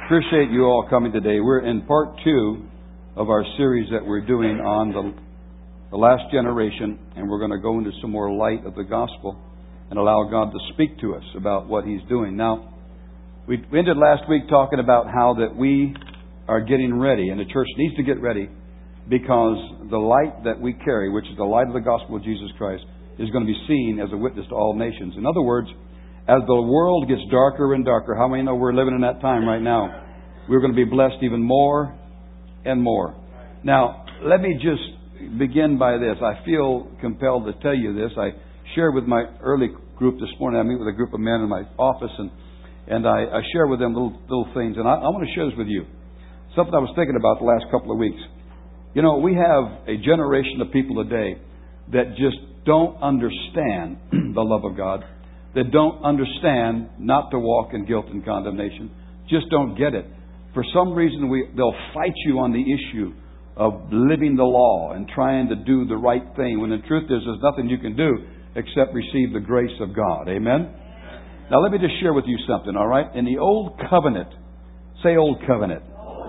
Appreciate you all coming today. We're in part 2 of our series that we're doing on the last generation, and we're going to go into some more light of the gospel and allow God to speak to us about what He's doing. Now, we ended last week talking about how that we are getting ready, and the church needs to get ready because the light that we carry, which is the light of the gospel of Jesus Christ, is going to be seen as a witness to all nations. In other words, as the world gets darker and darker, how many know we're living in that time right now? We're going to be blessed even more and more. Now, let me just begin by this. I feel compelled to tell you this. I shared with my early group this morning. I meet with a group of men in my office, and I share with them little things. And I want to share this with you. Something I was thinking about the last couple of weeks. You know, we have a generation of people today that just don't understand the love of God, that don't understand not to walk in guilt and condemnation, just don't get it. For some reason, they'll fight you on the issue of living the law and trying to do the right thing, when the truth is there's nothing you can do except receive the grace of God. Amen? Now, let me just share with you something, all right? In the Old Covenant, say Old Covenant.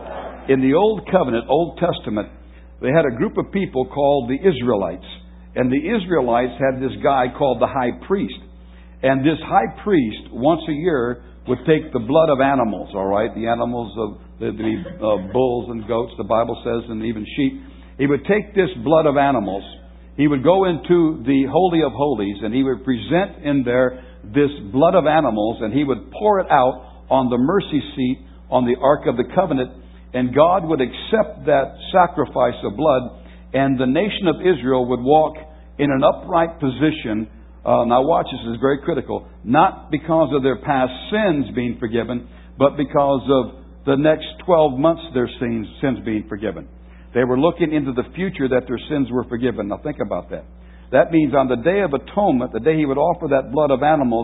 In the Old Covenant, Old Testament, they had a group of people called the Israelites. And the Israelites had this guy called the high priest. And this high priest, once a year, would take the blood of animals, all right? The animals of the bulls and goats, the Bible says, and even sheep. He would take this blood of animals. He would go into the Holy of Holies, and he would present in there this blood of animals, and he would pour it out on the mercy seat on the Ark of the Covenant. And God would accept that sacrifice of blood, and the nation of Israel would walk in an upright position. Now watch, this is very critical. Not because of their past sins being forgiven, but because of the next 12 months their sins being forgiven. They were looking into the future that their sins were forgiven. Now think about that. That means on the Day of Atonement, the day He would offer that blood of animals,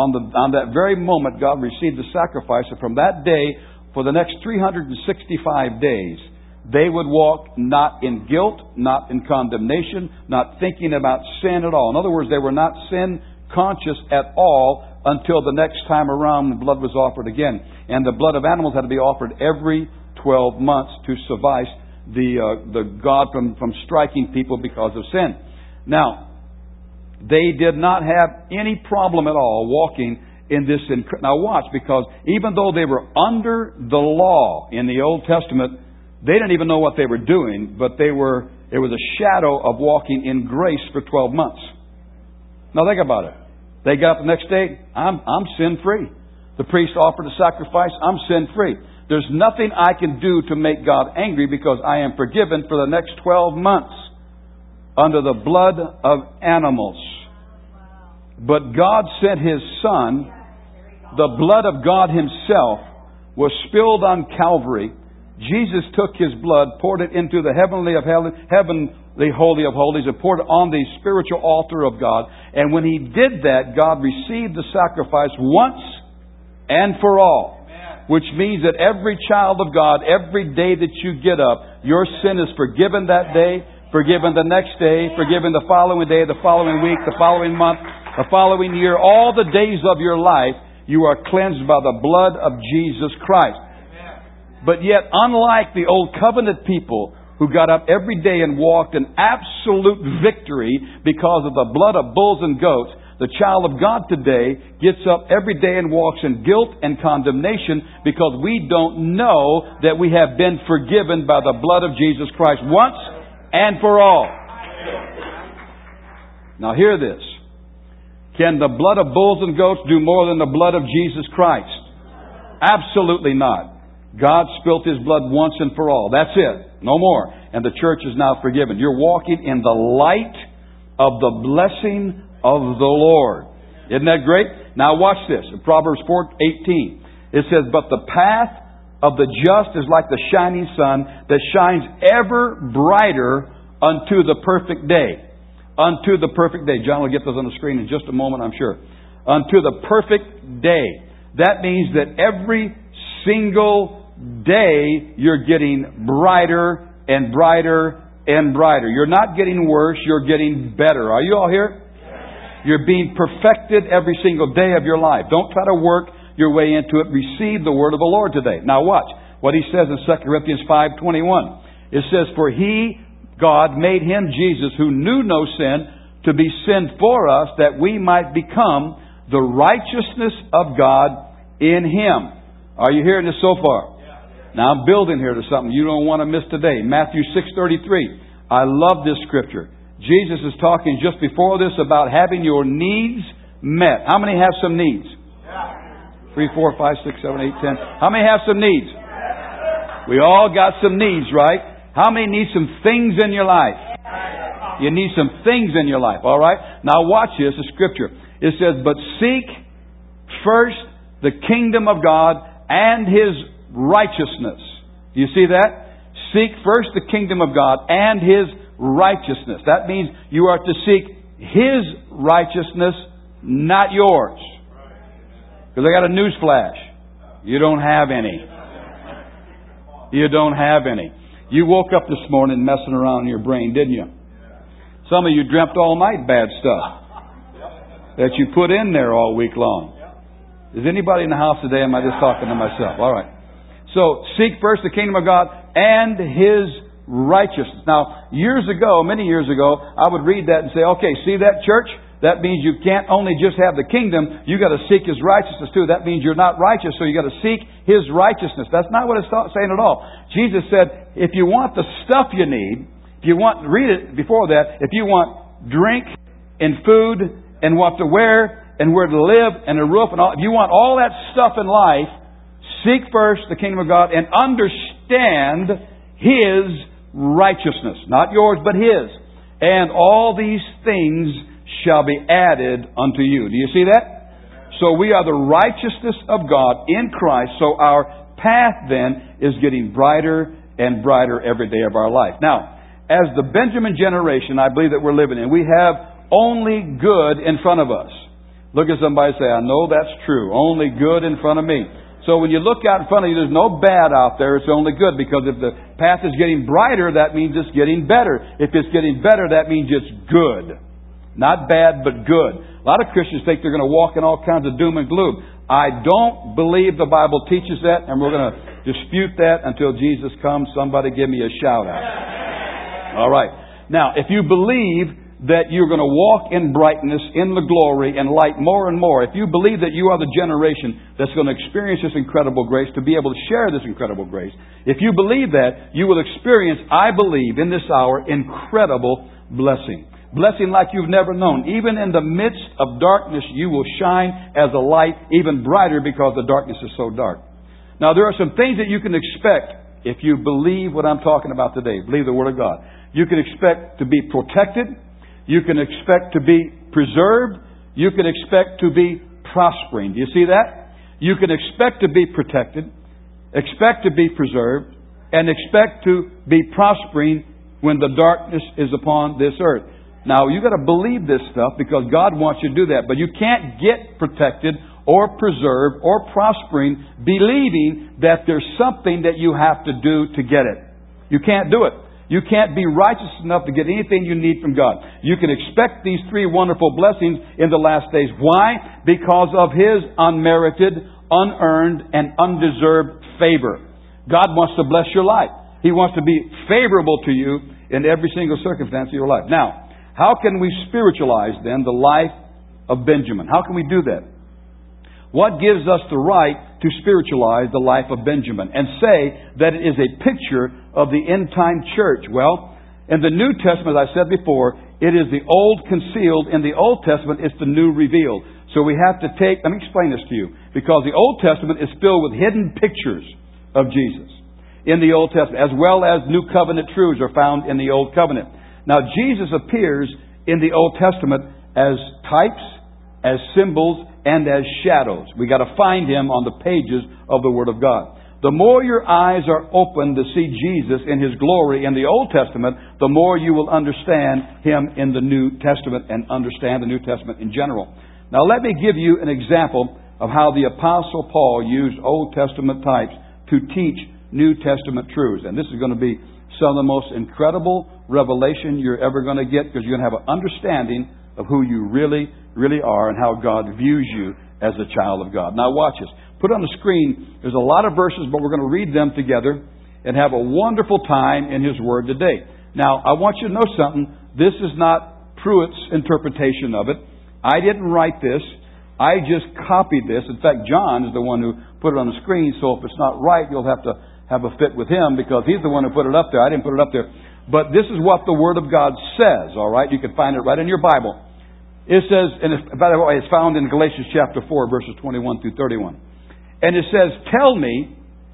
on that very moment God received the sacrifice. And from that day, for the next 365 days, they would walk not in guilt, not in condemnation, not thinking about sin at all. In other words, they were not sin conscious at all until the next time around the blood was offered again. And the blood of animals had to be offered every 12 months to suffice the God from striking people because of sin. Now, they did not have any problem at all walking in this. Now watch, because even though they were under the law in the Old Testament, they didn't even know what they were doing, but it was a shadow of walking in grace for 12 months. Now think about it. They got up the next day, I'm sin-free. The priest offered a sacrifice, I'm sin-free. There's nothing I can do to make God angry because I am forgiven for the next 12 months under the blood of animals. But God sent His Son. The blood of God Himself was spilled on Calvary. Jesus took His blood, poured it into the heavenly Holy of Holies, and poured it on the spiritual altar of God. And when He did that, God received the sacrifice once and for all. Amen. Which means that every child of God, every day that you get up, your sin is forgiven that day, forgiven the next day, forgiven the following day, the following week, the following month, the following year. All the days of your life, you are cleansed by the blood of Jesus Christ. But yet, unlike the Old Covenant people who got up every day and walked in absolute victory because of the blood of bulls and goats, the child of God today gets up every day and walks in guilt and condemnation because we don't know that we have been forgiven by the blood of Jesus Christ once and for all. Now hear this. Can the blood of bulls and goats do more than the blood of Jesus Christ? Absolutely not. God spilt His blood once and for all. That's it. No more. And the church is now forgiven. You're walking in the light of the blessing of the Lord. Isn't that great? Now watch this. In Proverbs 4:18, it says, "But the path of the just is like the shining sun that shines ever brighter unto the perfect day." Unto the perfect day. John will get those on the screen in just a moment, I'm sure. Unto the perfect day. That means that every single day you're getting brighter and brighter and brighter. You're not getting worse, you're getting better. Are you all here? Yes. You're being perfected every single day of your life. Don't try to work your way into it, receive the word of the Lord today. Now watch what he says in 2 Corinthians 5:21. It says, "For he, God, made him, Jesus, who knew no sin, to be sin for us, that we might become the righteousness of God in him." Are you hearing this so far? Now I'm building here to something you don't want to miss today. Matthew 6:33. I love this scripture. Jesus is talking just before this about having your needs met. How many have some needs? 3, 4, 5, 6, 7, 8, 10. How many have some needs? We all got some needs, right? How many need some things in your life? You need some things in your life, all right? Now watch this, the scripture. It says, "But seek first the kingdom of God and his righteousness." Do you see that? Seek first the kingdom of God and his righteousness. That means you are to seek his righteousness, not yours. Because I got a news flash. You don't have any. You don't have any. You woke up this morning messing around in your brain, didn't you? Some of you dreamt all night bad stuff that you put in there all week long. Is anybody in the house today? Am I just talking to myself? All right. So, seek first the kingdom of God and his righteousness. Now, many years ago, I would read that and say, okay, see that, church? That means you can't only just have the kingdom, you got to seek his righteousness too. That means you're not righteous, so you got to seek his righteousness. That's not what it's saying at all. Jesus said, if you want the stuff you need, read it before that, if you want drink and food and what to wear and where to live and a roof and all, if you want all that stuff in life, seek first the kingdom of God and understand his righteousness. Not yours, but his. And all these things shall be added unto you. Do you see that? So we are the righteousness of God in Christ. So our path then is getting brighter and brighter every day of our life. Now, as the Benjamin generation, I believe that we're living in, we have only good in front of us. Look at somebody and say, I know that's true. Only good in front of me. So when you look out in front of you, there's no bad out there. It's only good. Because if the path is getting brighter, that means it's getting better. If it's getting better, that means it's good. Not bad, but good. A lot of Christians think they're going to walk in all kinds of doom and gloom. I don't believe the Bible teaches that, and we're going to dispute that until Jesus comes. Somebody give me a shout out. All right. Now, if you believe that you're going to walk in brightness, in the glory, and light more and more, if you believe that you are the generation that's going to experience this incredible grace, to be able to share this incredible grace, if you believe that, you will experience, I believe, in this hour, incredible blessing. Blessing like you've never known. Even in the midst of darkness, you will shine as a light, even brighter because the darkness is so dark. Now, there are some things that you can expect if you believe what I'm talking about today. Believe the Word of God. You can expect to be protected. You can expect to be preserved. You can expect to be prospering. Do you see that? You can expect to be protected, expect to be preserved, and expect to be prospering when the darkness is upon this earth. Now, you've got to believe this stuff because God wants you to do that. But you can't get protected or preserved or prospering believing that there's something that you have to do to get it. You can't do it. You can't be righteous enough to get anything you need from God. You can expect these three wonderful blessings in the last days. Why? Because of his unmerited, unearned, and undeserved favor. God wants to bless your life. He wants to be favorable to you in every single circumstance of your life. Now, how can we spiritualize then the life of Benjamin? How can we do that? What gives us the right to spiritualize the life of Benjamin and say that it is a picture of the end-time church? Well, in the New Testament, as I said before, it is the old concealed. In the Old Testament, it's the new revealed. So we have to let me explain this to you. Because the Old Testament is filled with hidden pictures of Jesus in the Old Testament, as well as New Covenant truths are found in the Old Covenant. Now, Jesus appears in the Old Testament as types, as symbols, and as shadows. We got to find him on the pages of the Word of God. The more your eyes are open to see Jesus in his glory in the Old Testament, the more you will understand him in the New Testament and understand the New Testament in general. Now, let me give you an example of how the Apostle Paul used Old Testament types to teach New Testament truths. And this is going to be some of the most incredible revelation you're ever going to get, because you're going to have an understanding of who you really, really are and how God views you as a child of God. Now watch this. put on the screen. There's a lot of verses, but we're going to read them together and have a wonderful time in His Word today. Now, I want you to know something. This is not Pruitt's interpretation of it. I didn't write this. I just copied this. In fact, John is the one who put it on the screen, so if it's not right, you'll have to have a fit with him because he's the one who put it up there. I didn't put it up there. But this is what the Word of God says, all right? You can find it right in your Bible. It says, and by the way, it's found in Galatians chapter 4, verses 21 through 31. And it says, "Tell me,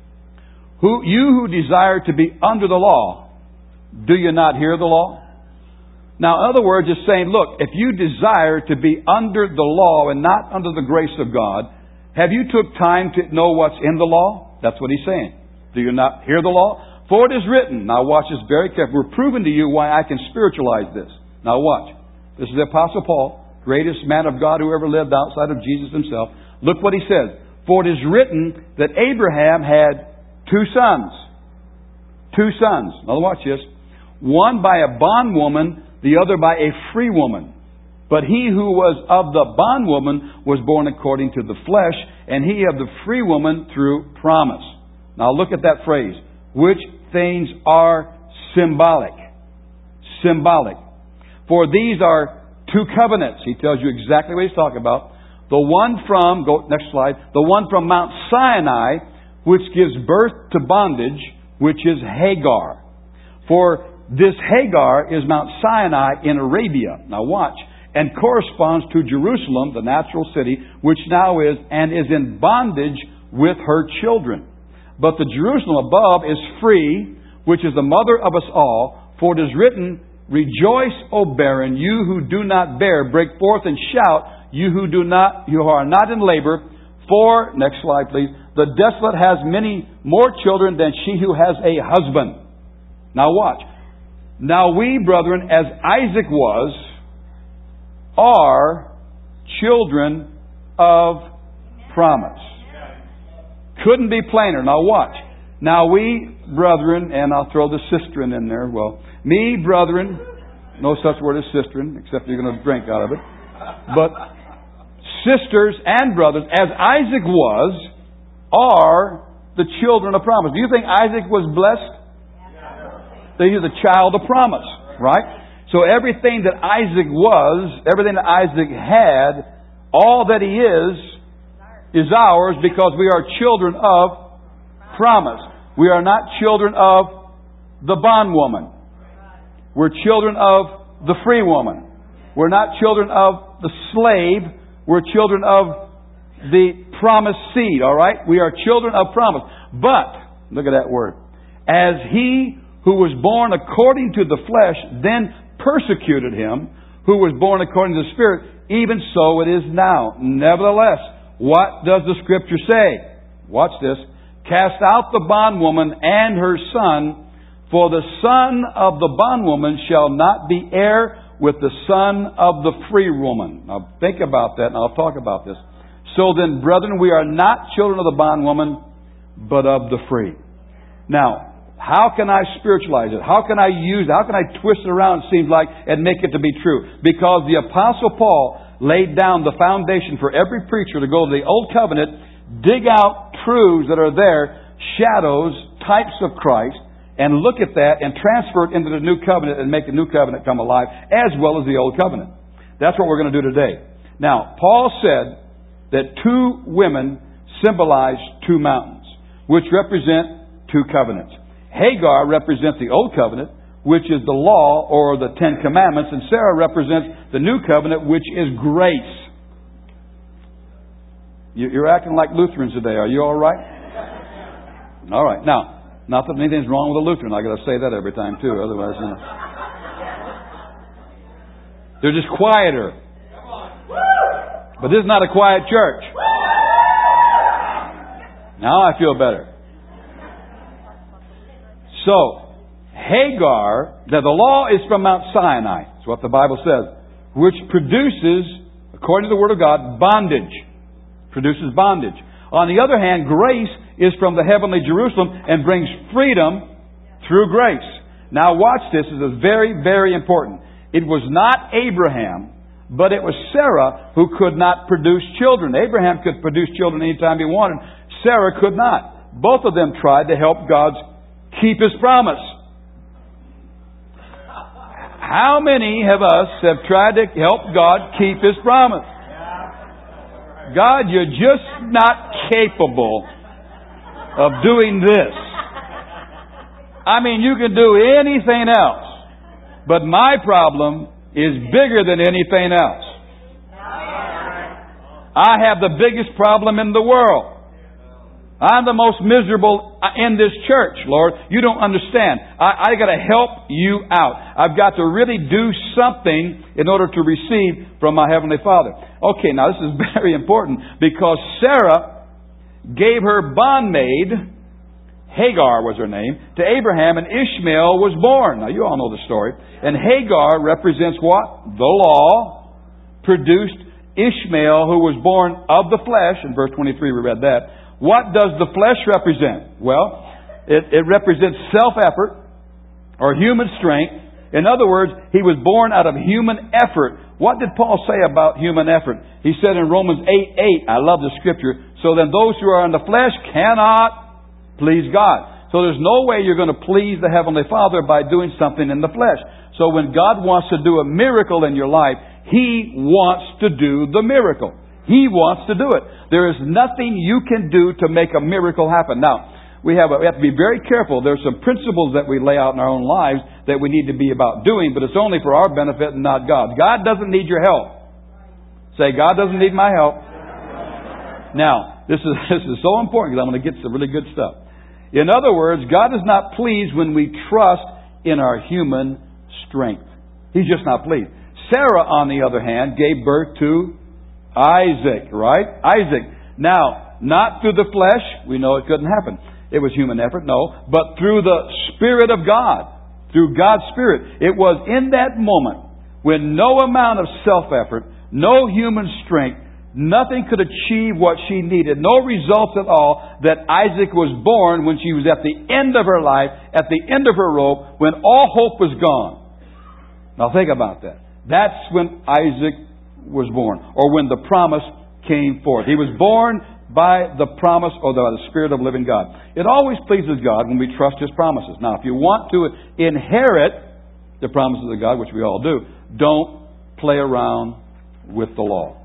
you who desire to be under the law, do you not hear the law?" Now, in other words, it's saying, look, if you desire to be under the law and not under the grace of God, have you took time to know what's in the law? That's what he's saying. Do you not hear the law? For it is written. Now watch this very carefully. We're proving to you why I can spiritualize this. Now watch. This is the Apostle Paul, greatest man of God who ever lived outside of Jesus himself. Look what he says. For it is written that Abraham had two sons. Two sons. Now watch this. One by a bondwoman, the other by a free woman. But he who was of the bondwoman was born according to the flesh, and he of the free woman through promise. Now look at that phrase. Which things are symbolic. Symbolic. For these are two covenants. He tells you exactly what he's talking about. The one from, go next slide, the one from Mount Sinai, which gives birth to bondage, which is Hagar. For this Hagar is Mount Sinai in Arabia. Now watch. And corresponds to Jerusalem, the natural city, which now is and is in bondage with her children. But the Jerusalem above is free, which is the mother of us all. For it is written, Rejoice, O barren, you who do not bear. Break forth and shout, you who are not in labor. For, next slide please, the desolate has many more children than she who has a husband. Now watch. Now we, brethren, as Isaac was, are children of promise. Couldn't be plainer. Now watch. Now we, brethren, and I'll throw the cistern in there. Well, me, brethren, no such word as cistern, except you're going to drink out of it. But sisters and brothers, as Isaac was, are the children of promise. Do you think Isaac was blessed? That he was a child of promise, right? So everything that Isaac was, everything that Isaac had, all that he is ours because we are children of promise. We are not children of the bondwoman. We're children of the free woman. We're not children of the slave. We're children of the promised seed, all right? We are children of promise. But, look at that word. As he who was born according to the flesh then persecuted him who was born according to the Spirit, even so it is now. Nevertheless, what does the Scripture say? Watch this. Cast out the bondwoman and her son, for the son of the bondwoman shall not be heir with the son of the free woman. Now think about that, and I'll talk about this. So then, brethren, we are not children of the bondwoman, but of the free. Now, how can I spiritualize it? How can I use it? How can I twist it around, it seems like, and make it to be true? Because the Apostle Paul laid down the foundation for every preacher to go to the Old Covenant, dig out truths that are there, shadows, types of Christ, and look at that and transfer it into the New Covenant and make the New Covenant come alive, as well as the Old Covenant. That's what we're going to do today. Now, Paul said that two women symbolize two mountains, which represent two covenants. Hagar represents the Old Covenant, which is the law or the Ten Commandments, and Sarah represents the New Covenant, which is grace. You're acting like Lutherans today. Are you all right? All right. Now, not that anything's wrong with a Lutheran. I got to say that every time too. Otherwise, they're just quieter. But this is not a quiet church. Now I feel better. So, Hagar, now the law is from Mount Sinai. That's what the Bible says. Which produces, according to the Word of God, bondage. Produces bondage. On the other hand, grace is from the heavenly Jerusalem and brings freedom through grace. Now watch this. This is very, very important. It was not Abraham, But it was Sarah who could not produce children. Abraham could produce children anytime he wanted. Sarah could not. Both of them tried to help God keep His promise. How many of us have tried to help God keep His promise? God, you're just not capable of doing this. I mean, you can do anything else, but my problem is bigger than anything else. I have the biggest problem in the world. I'm the most miserable in this church, Lord. You don't understand. I got to help you out. I've got to really do something in order to receive from my Heavenly Father. Okay, now this is very important because Sarah gave her bondmaid, Hagar was her name, to Abraham, and Ishmael was born. Now you all know the story. And Hagar represents what? The law produced Ishmael, who was born of the flesh. In verse 23 we read that. What does the flesh represent? Well, it represents self-effort or human strength. In other words, he was born out of human effort. What did Paul say about human effort? He said in Romans 8:8, I love the scripture, so then those who are in the flesh cannot please God. So there's no way you're going to please the Heavenly Father by doing something in the flesh. So when God wants to do a miracle in your life, He wants to do the miracle. He wants to do it. There is nothing you can do to make a miracle happen. Now, we have to be very careful. There's some principles that we lay out in our own lives that we need to be about doing, but it's only for our benefit and not God's. God doesn't need your help. Say, God doesn't need my help. Now, this is so important because I'm going to get some really good stuff. In other words, God is not pleased when we trust in our human strength. He's just not pleased. Sarah, on the other hand, gave birth to Isaac, right? Isaac. Now, not through the flesh. We know it couldn't happen. It was human effort, no. But through the Spirit of God. Through God's Spirit. It was in that moment when no amount of self-effort, no human strength, nothing could achieve what she needed. No results at all, that Isaac was born when she was at the end of her life, at the end of her rope, when all hope was gone. Now think about that. That's when Isaac was born, or when the promise came forth. He was born by the promise or by the Spirit of living God. It always pleases God when we trust His promises. Now, if you want to inherit the promises of God, which we all do, don't play around with the law.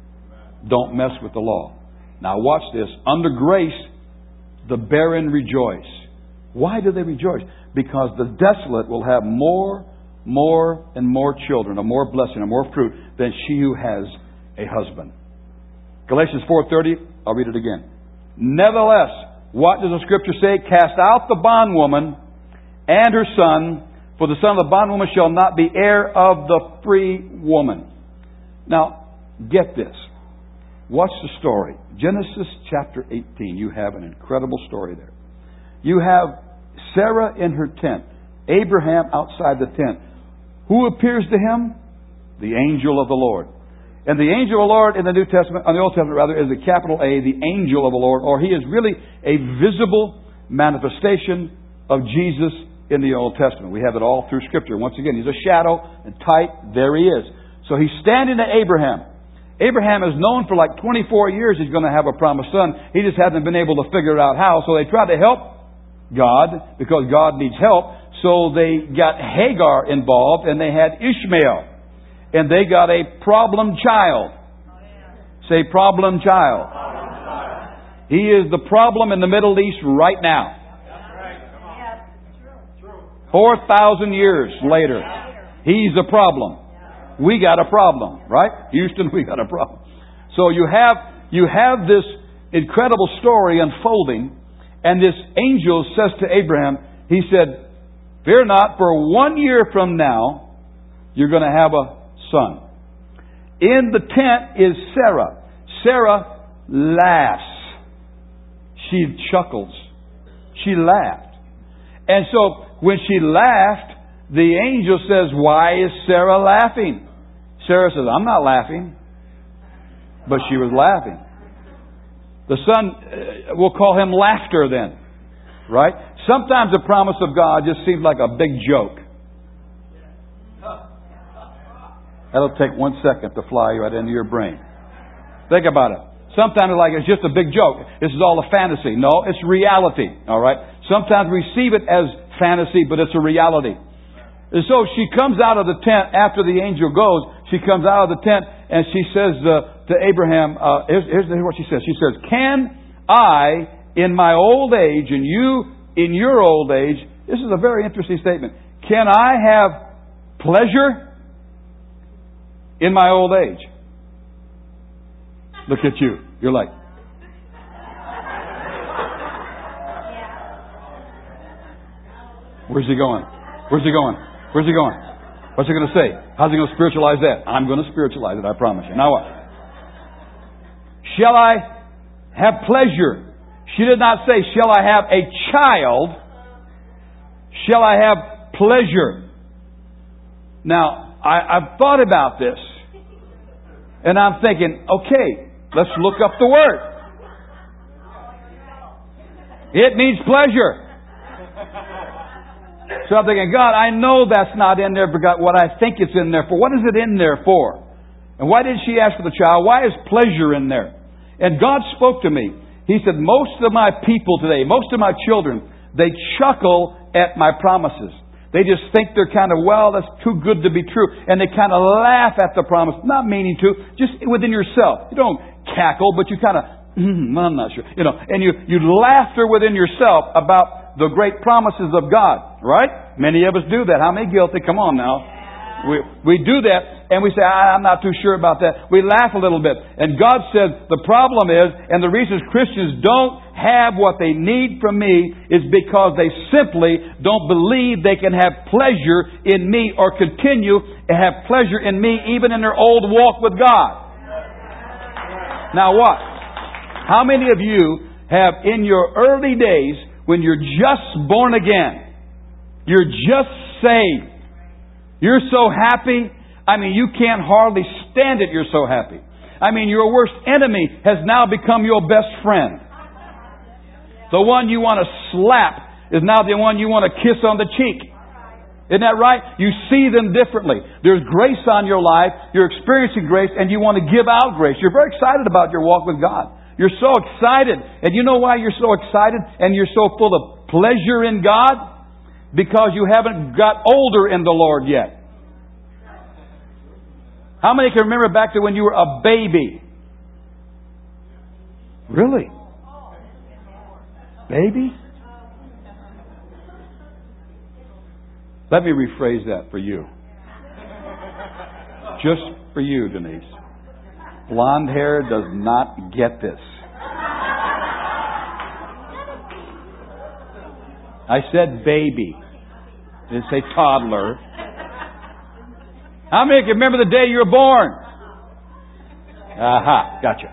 Don't mess with the law. Now watch this. Under grace, the barren rejoice. Why do they rejoice? Because the desolate will have more and more children, or more blessing, or more fruit than she who has a husband. Galatians 4:30, I'll read it again. Nevertheless, what does the Scripture say? Cast out the bondwoman and her son, for the son of the bondwoman shall not be heir of the free woman. Now, get this. Watch the story. Genesis chapter 18. You have an incredible story there. You have Sarah in her tent. Abraham outside the tent. Who appears to him? The angel of the Lord. And the angel of the Lord in the New Testament, on the Old Testament rather, is a capital A, the angel of the Lord, or he is really a visible manifestation of Jesus in the Old Testament. We have it all through Scripture. Once again, he's a shadow and type. There he is. So he's standing to Abraham. Abraham has known for like 24 years he's going to have a promised son. He just hasn't been able to figure out how. So they tried to help God because God needs help. So they got Hagar involved and they had Ishmael. And they got a problem child. Say problem child. He is the problem in the Middle East right now. 4,000 years later, he's a problem. We got a problem, right? Houston, we got a problem. So you have this incredible story unfolding, and this angel says to Abraham, he said, fear not, for 1 year from now, you're going to have a son. In the tent is Sarah. Sarah laughs. She chuckles. She laughed. And so when she laughed, the angel says, why is Sarah laughing? Sarah says, I'm not laughing. But she was laughing. The son, we'll call him laughter then. Right? Sometimes the promise of God just seems like a big joke. That'll take 1 second to fly right into your brain. Think about it. Sometimes it's just a big joke. This is all a fantasy. No, it's reality. All right? Sometimes we receive it as fantasy, but it's a reality. And so she comes out of the tent after the angel goes. She comes out of the tent and she says to Abraham, here's what she says. She says, "Can I, in my old age, and you in your old age," this is a very interesting statement, "can I have pleasure in my old age?" Look at you. You're like, where's he going? Where's he going? Where's he going? What's he going to say? How's he going to spiritualize that? I'm going to spiritualize it, I promise you. Now what? Shall I have pleasure? She did not say, shall I have a child? Shall I have pleasure? Now, I've thought about this. And I'm thinking, okay, let's look up the word. It means pleasure. So I'm thinking, God, I know that's not in there for what I think it's in there for. What is it in there for? And why did she ask for the child? Why is pleasure in there? And God spoke to me. He said, most of my people today, most of my children, they chuckle at my promises. They just think they're kind of, well, that's too good to be true. And they kind of laugh at the promise, not meaning to, just within yourself. You don't cackle, but you kind of, I'm not sure. And you laughter within yourself about the great promises of God. Right? Many of us do that. How many guilty? Come on now. We do that and we say, I'm not too sure about that. We laugh a little bit. And God said, the problem is, and the reasons Christians don't have what they need from me is because they simply don't believe they can have pleasure in me or continue to have pleasure in me even in their old walk with God. Now what? How many of you have in your early days when you're just born again, you're just saved, you're so happy, I mean, you can't hardly stand it, you're so happy. I mean, your worst enemy has now become your best friend. The one you want to slap is now the one you want to kiss on the cheek. Isn't that right? You see them differently. There's grace on your life, you're experiencing grace, and you want to give out grace. You're very excited about your walk with God. You're so excited. And you know why you're so excited and you're so full of pleasure in God? Because you haven't got older in the Lord yet. How many can remember back to when you were a baby? Really? Baby? Let me rephrase that for you. Just for you, Denise. Blonde hair does not get this. I said baby. I didn't say toddler. How many can remember the day you were born? Aha, gotcha.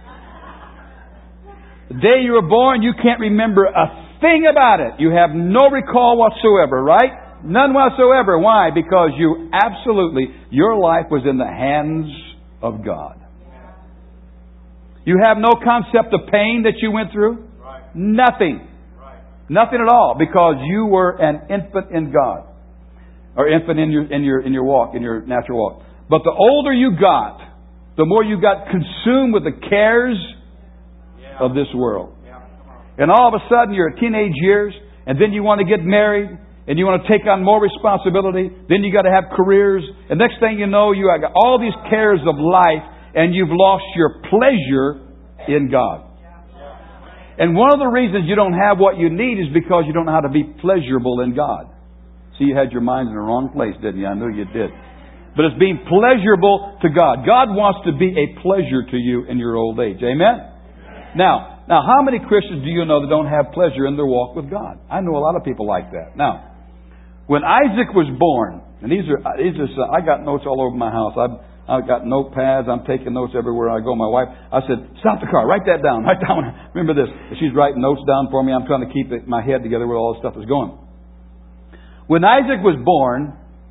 The day you were born, you can't remember a thing about it. You have no recall whatsoever, right? None whatsoever. Why? Because your life was in the hands of God. You have no concept of pain that you went through? Right. Nothing. Right. Nothing at all, because you were an infant in God. Or infant in your walk, in your natural walk. But the older you got, the more you got consumed with the cares of this world. And all of a sudden you're in teenage years, and then you want to get married, and you want to take on more responsibility, then you got to have careers, and next thing you know, you got all these cares of life, and you've lost your pleasure in God. And one of the reasons you don't have what you need is because you don't know how to be pleasurable in God. See, you had your mind in the wrong place, didn't you? I knew you did. But it's being pleasurable to God. God wants to be a pleasure to you in your old age. Amen? Now, how many Christians do you know that don't have pleasure in their walk with God? I know a lot of people like that. Now, when Isaac was born, and these are I got notes all over my house. I've got notepads. I'm taking notes everywhere I go. My wife, I said, stop the car. Write that down. Write down. Remember this. She's writing notes down for me. I'm trying to keep my head together where all this stuff is going. When Isaac was born,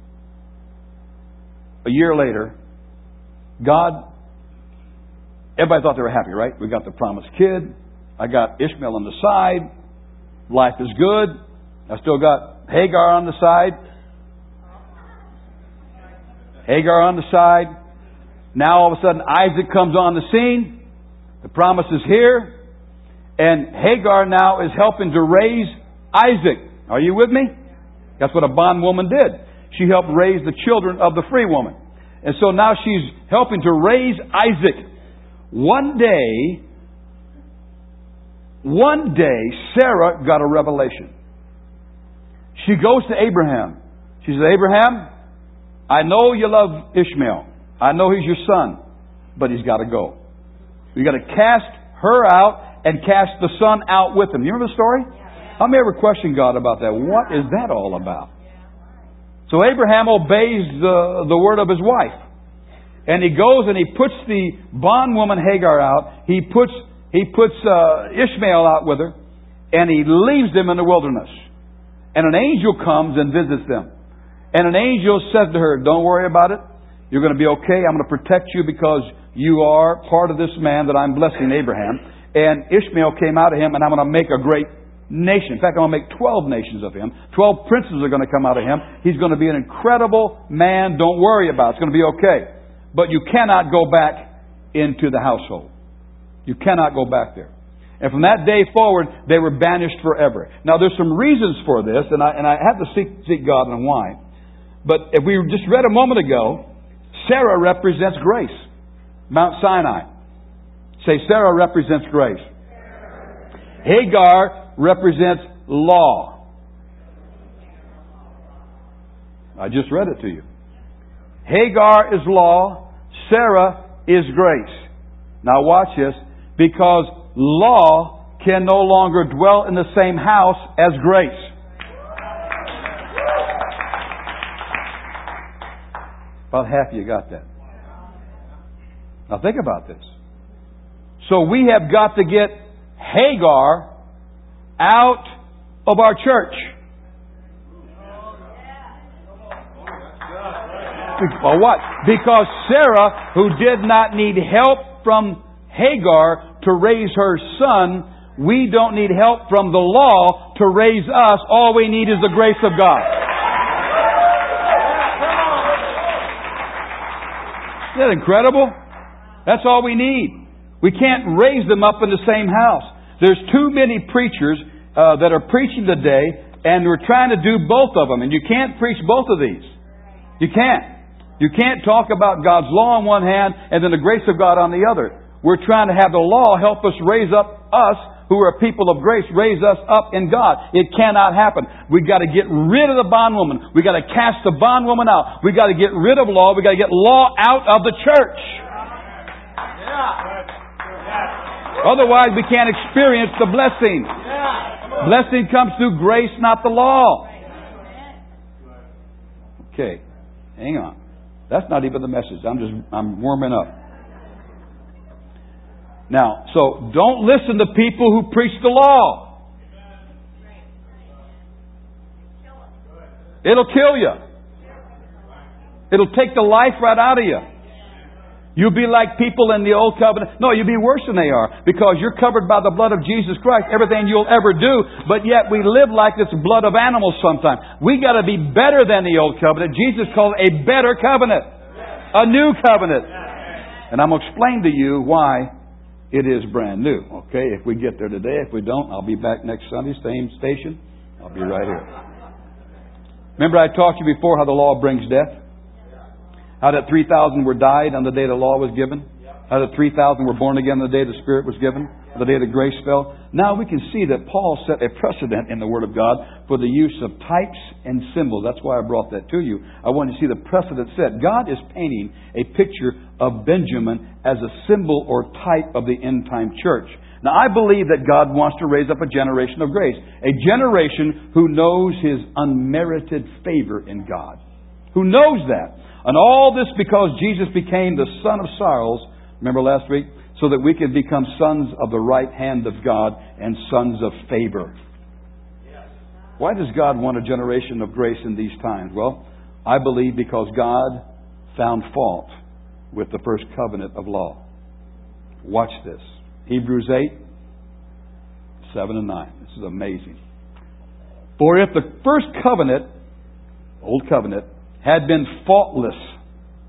a year later, everybody thought they were happy, right? We got the promised kid. I got Ishmael on the side. Life is good. I still got Hagar on the side. Hagar on the side. Now all of a sudden Isaac comes on the scene. The promise is here. And Hagar now is helping to raise Isaac. Are you with me? That's what a bondwoman did. She helped raise the children of the free woman. And so now she's helping to raise Isaac. One day, Sarah got a revelation. She goes to Abraham. She says, Abraham, I know you love Ishmael. I know he's your son, but he's got to go. You've got to cast her out and cast the son out with him. You remember the story? How many ever question God about that? What is that all about? So Abraham obeys the word of his wife. And he goes and he puts the bondwoman Hagar out. He puts Ishmael out with her. And he leaves them in the wilderness. And an angel comes and visits them. And an angel says to her, don't worry about it. You're going to be okay. I'm going to protect you because you are part of this man that I'm blessing, Abraham. And Ishmael came out of him, and I'm going to make a great nation. In fact, I'm going to make 12 nations of him. 12 princes are going to come out of him. He's going to be an incredible man. Don't worry about it. It's going to be okay. But you cannot go back into the household. You cannot go back there. And from that day forward, they were banished forever. Now, there's some reasons for this, and I have to seek God and why. But if we just read a moment ago, Sarah represents grace. Mount Sinai. Say, Sarah represents grace. Hagar represents law. I just read it to you. Hagar is law. Sarah is grace. Now watch this. Because law can no longer dwell in the same house as grace. About half of you got that. Now think about this. So we have got to get Hagar out of our church. Well, what? Because Sarah, who did not need help from Hagar to raise her son, we don't need help from the law to raise us. All we need is the grace of God. Isn't that incredible? That's all we need. We can't raise them up in the same house. There's too many preachers that are preaching today, and we're trying to do both of them. And you can't preach both of these. You can't. You can't talk about God's law on one hand and then the grace of God on the other. We're trying to have the law help us raise up us, who are people of grace, raise us up in God. It cannot happen. We've got to get rid of the bondwoman. We've got to cast the bondwoman out. We've got to get rid of law. We've got to get law out of the church. Otherwise, we can't experience the blessing. Blessing comes through grace, not the law. Okay, hang on. That's not even the message. I'm warming up. Now, so don't listen to people who preach the law. It'll kill you. It'll take the life right out of you. You'll be like people in the old covenant. No, you'll be worse than they are, because you're covered by the blood of Jesus Christ, everything you'll ever do, but yet we live like it's blood of animals sometimes. We got to be better than the old covenant. Jesus called it a better covenant. A new covenant. And I'm going to explain to you why it is brand new. Okay, if we get there today. If we don't, I'll be back next Sunday, same station. I'll be right here. Remember I talked to you before how the law brings death? How that 3,000 were died on the day the law was given? How that 3,000 were born again on the day the Spirit was given? The day the grace fell? Now we can see that Paul set a precedent in the Word of God for the use of types and symbols. That's why I brought that to you. I want you to see the precedent set. God is painting a picture of Benjamin as a symbol or type of the end-time church. Now I believe that God wants to raise up a generation of grace. A generation who knows His unmerited favor in God. Who knows that. And all this because Jesus became the Son of sorrows, remember last week, so that we could become sons of the right hand of God and sons of favor. Why does God want a generation of grace in these times? Well, I believe because God found fault with the first covenant of law. Watch this. Hebrews 8, 7 and 9. This is amazing. For if the first covenant, old covenant, had been faultless.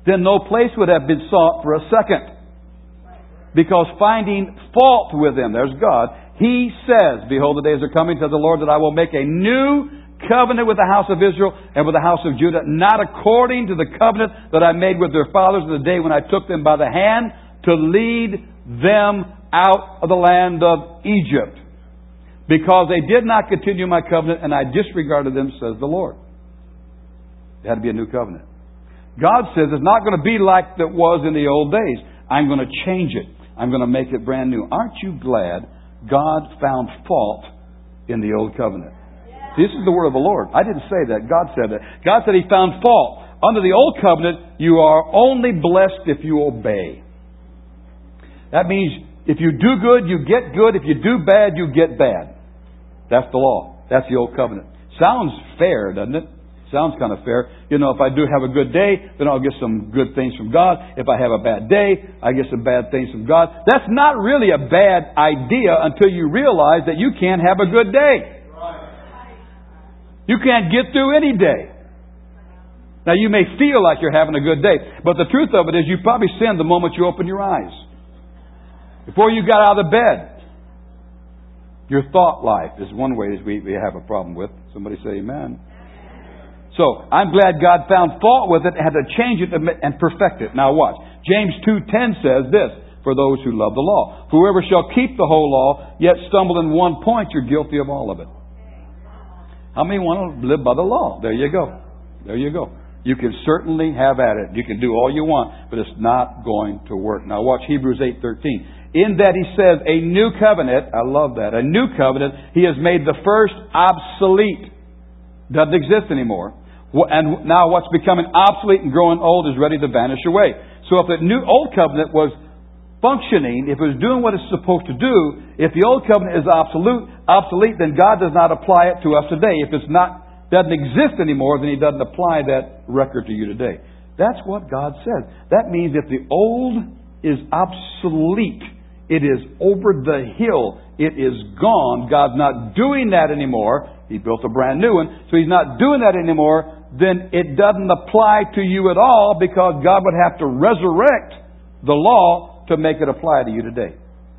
then no place would have been sought for a second. Because finding fault with them, there's God, He says, behold, the days are coming, says the Lord, that I will make a new covenant with the house of Israel and with the house of Judah, not according to the covenant that I made with their fathers in the day when I took them by the hand to lead them out of the land of Egypt. Because they did not continue my covenant and I disregarded them, says the Lord. It had to be a new covenant. God says it's not going to be like it was in the old days. I'm going to change it. I'm going to make it brand new. Aren't you glad God found fault in the old covenant? This is the word of the Lord. I didn't say that. God said that. God said He found fault. Under the old covenant, you are only blessed if you obey. That means if you do good, you get good. If you do bad, you get bad. That's the law. That's the old covenant. Sounds fair, doesn't it? Sounds kind of fair. You know, if I do have a good day, then I'll get some good things from God. If I have a bad day, I get some bad things from God. That's not really a bad idea until you realize that you can't have a good day. You can't get through any day. Now, you may feel like you're having a good day, but the truth of it is you probably sinned the moment you opened your eyes. Before you got out of bed. Your thought life is one way we have a problem with. Somebody say amen. So, I'm glad God found fault with it and had to change it and perfect it. Now watch. James 2:10 says this, for those who love the law. Whoever shall keep the whole law, yet stumble in one point, you're guilty of all of it. How many want to live by the law? There you go. There you go. You can certainly have at it. You can do all you want, but it's not going to work. Now watch Hebrews 8:13. In that He says, a new covenant, I love that, a new covenant, He has made the first obsolete. Doesn't exist anymore. And now what's becoming obsolete and growing old is ready to vanish away. So if the new old covenant was functioning, if it was doing what it's supposed to do, if the old covenant is obsolete, then God does not apply it to us today. If it's not, doesn't exist anymore, then He doesn't apply that record to you today. That's what God says. That means if the old is obsolete, it is over the hill, it is gone, God's not doing that anymore. He built a brand new one, so He's not doing that anymore, then it doesn't apply to you at all because God would have to resurrect the law to make it apply to you today.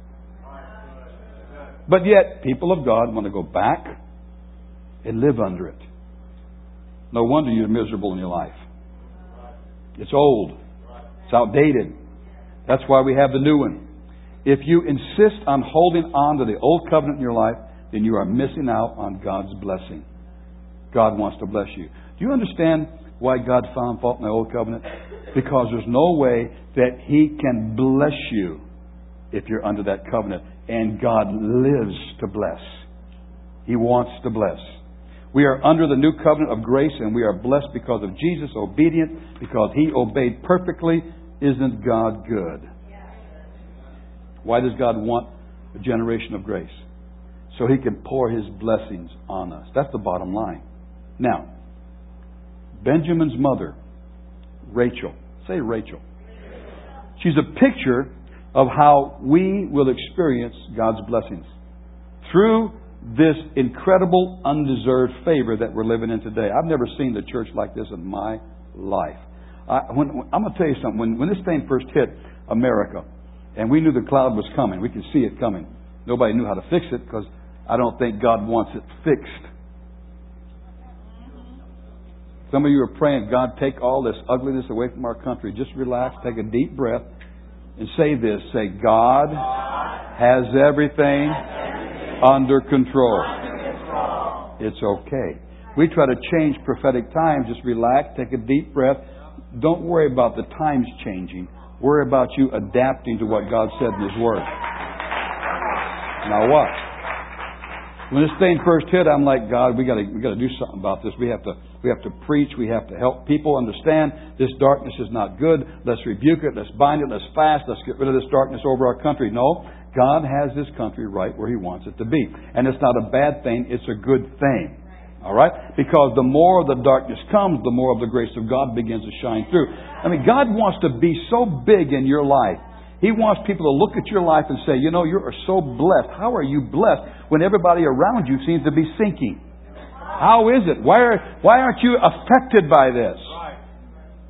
But yet, people of God want to go back and live under it. No wonder you're miserable in your life. It's old. It's outdated. That's why we have the new one. If you insist on holding on to the old covenant in your life, then you are missing out on God's blessing. God wants to bless you. Do you understand why God found fault in the old covenant? Because there's no way that He can bless you if you're under that covenant. And God lives to bless. He wants to bless. We are under the new covenant of grace, and we are blessed because of Jesus' obedience, because He obeyed perfectly. Isn't God good? Why does God want a generation of grace? So He can pour His blessings on us. That's the bottom line. Now, Benjamin's mother, Rachel. Say Rachel. She's a picture of how we will experience God's blessings through this incredible, undeserved favor that we're living in today. I've never seen the church like this in my life. I'm going to tell you something. When this thing first hit America, and we knew the cloud was coming, we could see it coming. Nobody knew how to fix it because I don't think God wants it fixed. Some of you are praying, God, take all this ugliness away from our country. Just relax, take a deep breath, and say this. Say, God has everything under control. It's okay. We try to change prophetic times. Just relax, take a deep breath. Don't worry about the times changing. Worry about you adapting to what God said in His Word. Now watch. When this thing first hit, I'm like, God, we got to do something about this. We have to preach. We have to help people understand this darkness is not good. Let's rebuke it. Let's bind it. Let's fast. Let's get rid of this darkness over our country. No, God has this country right where He wants it to be. And it's not a bad thing. It's a good thing. All right? Because the more the darkness comes, the more of the grace of God begins to shine through. I mean, God wants to be so big in your life. He wants people to look at your life and say, you know, you are so blessed. How are you blessed when everybody around you seems to be sinking? How is it? Why aren't you affected by this?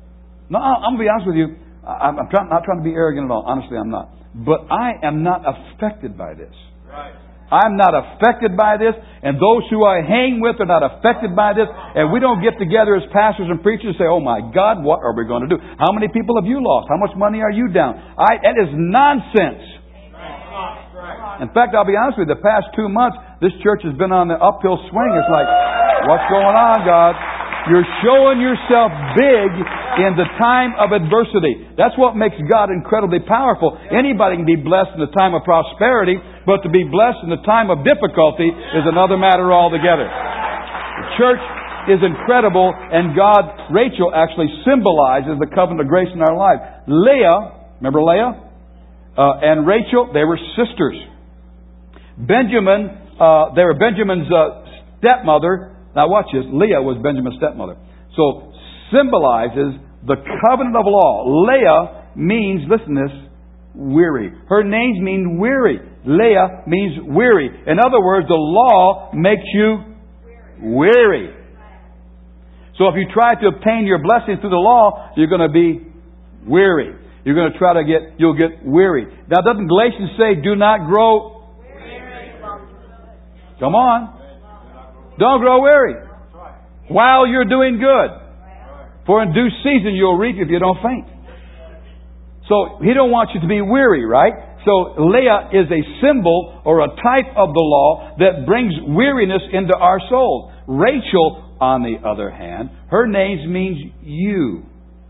No, I'm going to be honest with you. I'm not trying to be arrogant at all. Honestly, I'm not. But I am not affected by this. Right. I'm not affected by this, and those who I hang with are not affected by this, and we don't get together as pastors and preachers and say, oh my God, what are we going to do? How many people have you lost? How much money are you down? That is nonsense. In fact, I'll be honest with you, the past 2 months, this church has been on the uphill swing. It's like, what's going on, God? You're showing yourself big in the time of adversity. That's what makes God incredibly powerful. Anybody can be blessed in the time of prosperity, but to be blessed in the time of difficulty is another matter altogether. The church is incredible, and Rachel actually symbolizes the covenant of grace in our life. Leah, remember Leah? And Rachel, they were sisters. Benjamin, they were Benjamin's stepmother. Now watch this. Leah was Benjamin's stepmother. So, symbolizes the covenant of law. Leah means, listen to this, weary. Her names mean weary. Leah means weary. In other words, the law makes you weary. So if you try to obtain your blessings through the law, you're going to be weary. You're going to you'll get weary. Now doesn't Galatians say, do not grow weary? Come on. Don't grow weary while you're doing good. For in due season you'll reap if you don't faint. So He don't want you to be weary, right? So Leah is a symbol or a type of the law that brings weariness into our souls. Rachel, on the other hand, her name means ewe.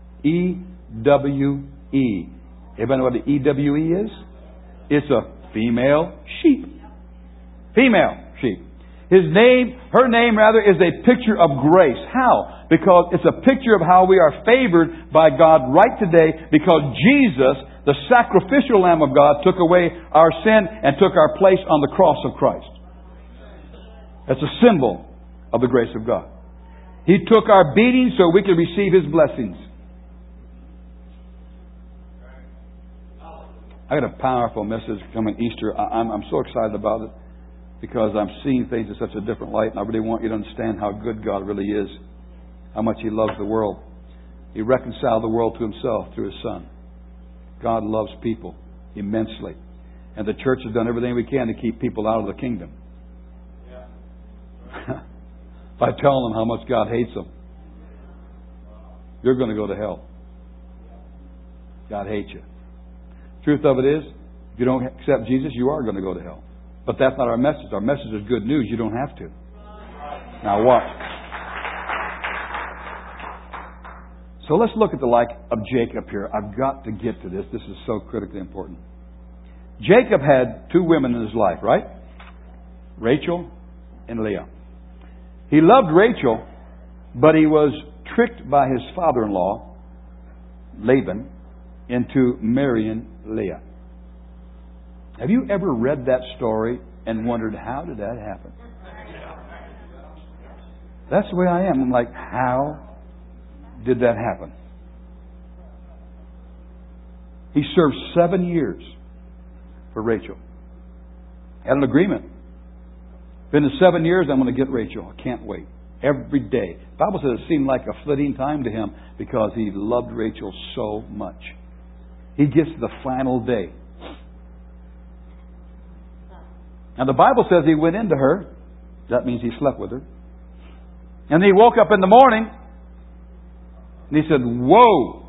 E-W-E. Everybody know what the E-W-E is? It's a female sheep. Female sheep. Her name is a picture of grace. How? Because it's a picture of how we are favored by God right today, because Jesus, the sacrificial Lamb of God, took away our sin and took our place on the cross of Christ. That's a symbol of the grace of God. He took our beating so we could receive His blessings. I got a powerful message coming Easter. I'm so excited about it, because I'm seeing things in such a different light, and I really want you to understand how good God really is, how much He loves the world. He reconciled the world to Himself through His Son. God loves people immensely. And the church has done everything we can to keep people out of the kingdom. By telling them how much God hates them. You're going to go to hell. God hates you. Truth of it is, if you don't accept Jesus, you are going to go to hell. But that's not our message. Our message is good news. You don't have to. Now what? So let's look at the life of Jacob here. I've got to get to this. This is so critically important. Jacob had 2 women in his life, right? Rachel and Leah. He loved Rachel, but he was tricked by his father-in-law, Laban, into marrying Leah. Have you ever read that story and wondered, how did that happen? That's the way I am. I'm like, how did that happen? He served 7 years for Rachel. Had an agreement. Been in 7 years, I'm going to get Rachel. I can't wait. Every day. The Bible says it seemed like a flitting time to him because he loved Rachel so much. He gets to the final day. And the Bible says he went into her. That means he slept with her. And he woke up in the morning and he said, whoa!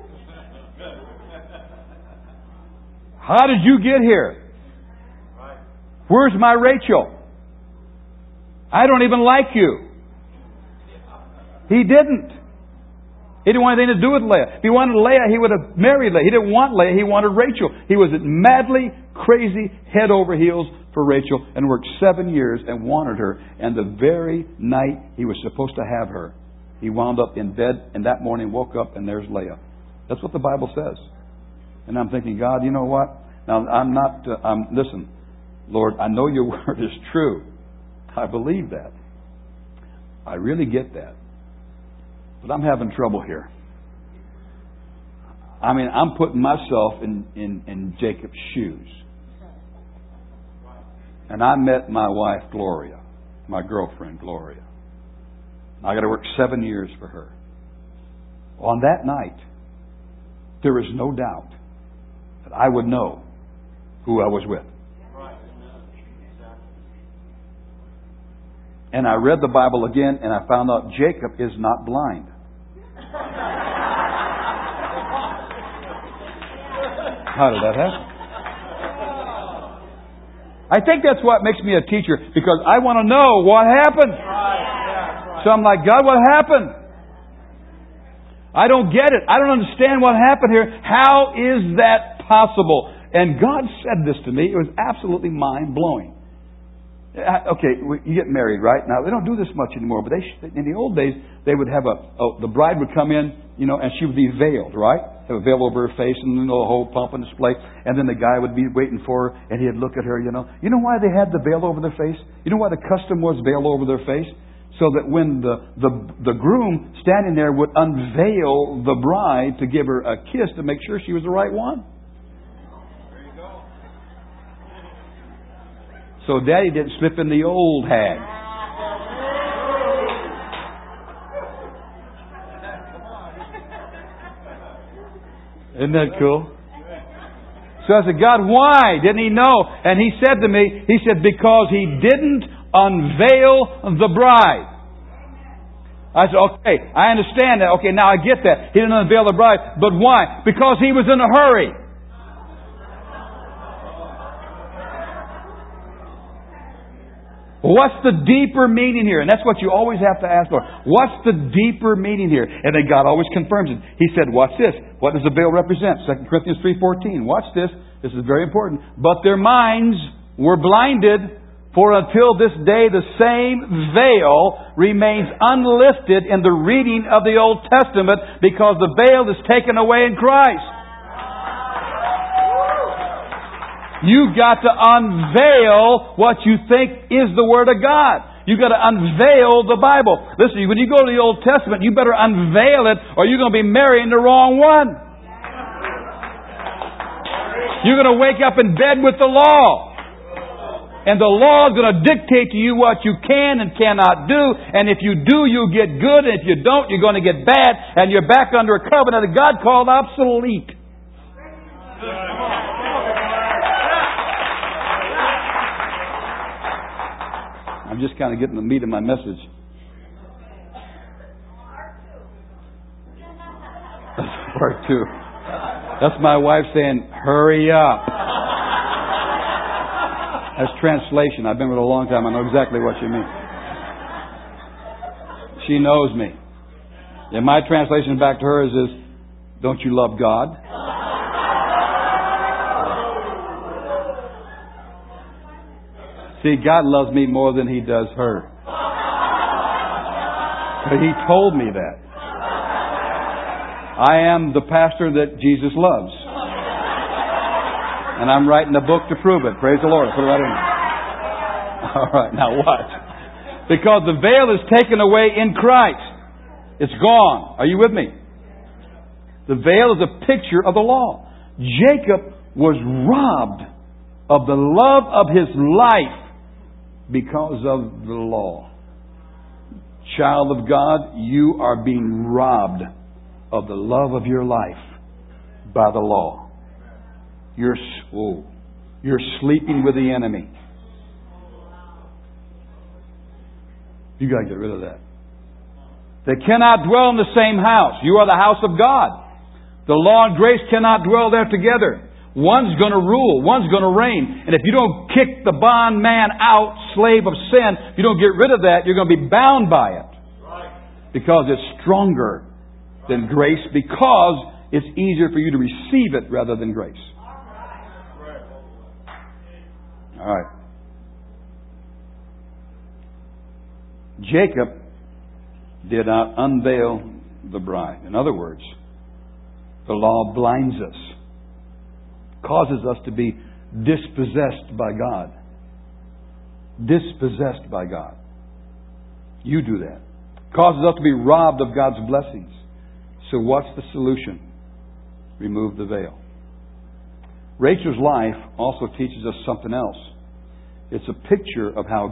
How did you get here? Where's my Rachel? I don't even like you. He didn't. He didn't want anything to do with Leah. If he wanted Leah, he would have married Leah. He didn't want Leah. He wanted Rachel. He was madly, crazy, head over heels for Rachel and worked 7 years and wanted her. And the very night he was supposed to have her, he wound up in bed, and that morning woke up and there's Leah. That's what the Bible says. And I'm thinking, God, you know what? Now, listen, Lord, I know your word is true. I believe that. I really get that. But I'm having trouble here. I mean, I'm putting myself in Jacob's shoes. And I met my wife, Gloria, my girlfriend, Gloria. I got to work 7 years for her. On that night, there is no doubt that I would know who I was with. And I read the Bible again, and I found out Jacob is not blind. How did that happen? I think that's what makes me a teacher, because I want to know what happened. So I'm like, God, what happened? I don't get it. I don't understand what happened here. How is that possible? And God said this to me. It was absolutely mind-blowing. Okay, you get married, right? Now, they don't do this much anymore, but in the old days, they would have the bride would come in, and she would be veiled, right? Have a veil over her face and the whole pomp and display. And then the guy would be waiting for her, and he'd look at her, You know why they had the veil over their face? You know why the custom was veil over their face? So that when the groom standing there would unveil the bride to give her a kiss to make sure she was the right one. So Daddy didn't slip in the old hag. Isn't that cool? So I said, God, why didn't He know? And He said to me, He said, because He didn't unveil the bride. I said, okay, I understand that. Okay, now I get that. He didn't unveil the bride. But why? Because He was in a hurry. What's the deeper meaning here? And that's what you always have to ask for. What's the deeper meaning here? And then God always confirms it. He said, watch this. What does the veil represent? 2 Corinthians 3:14. Watch this. This is very important. But their minds were blinded, for until this day the same veil remains unlifted in the reading of the Old Testament, because the veil is taken away in Christ. You've got to unveil what you think is the Word of God. You've got to unveil the Bible. Listen, when you go to the Old Testament, you better unveil it, or you're going to be marrying the wrong one. You're going to wake up in bed with the law. And the law is going to dictate to you what you can and cannot do. And if you do, you'll get good. And if you don't, you're going to get bad. And you're back under a covenant that God called obsolete. I'm just kind of getting the meat of my message. That's part 2. That's my wife saying, hurry up. That's translation. I've been with her a long time. I know exactly what you mean. She knows me. And my translation back to her is, don't you love God? See, God loves me more than He does her. But He told me that. I am the pastor that Jesus loves. And I'm writing a book to prove it. Praise the Lord. Put it right in there. All right, now watch. Because the veil is taken away in Christ. It's gone. Are you with me? The veil is a picture of the law. Jacob was robbed of the love of his life because of the law. Child of God, you are being robbed of the love of your life by the law. You're sleeping with the enemy. You got to get rid of that. They cannot dwell in the same house. You are the house of God. The law and grace cannot dwell there together. One's going to rule. One's going to reign. And if you don't kick the bondman out, slave of sin, if you don't get rid of that, you're going to be bound by it. Because it's stronger than grace. Because it's easier for you to receive it rather than grace. All right. Jacob did not unveil the bride. In other words, the law blinds us. Causes us to be dispossessed by God. Dispossessed by God. You do that. Causes us to be robbed of God's blessings. So what's the solution? Remove the veil. Rachel's life also teaches us something else. It's a picture of how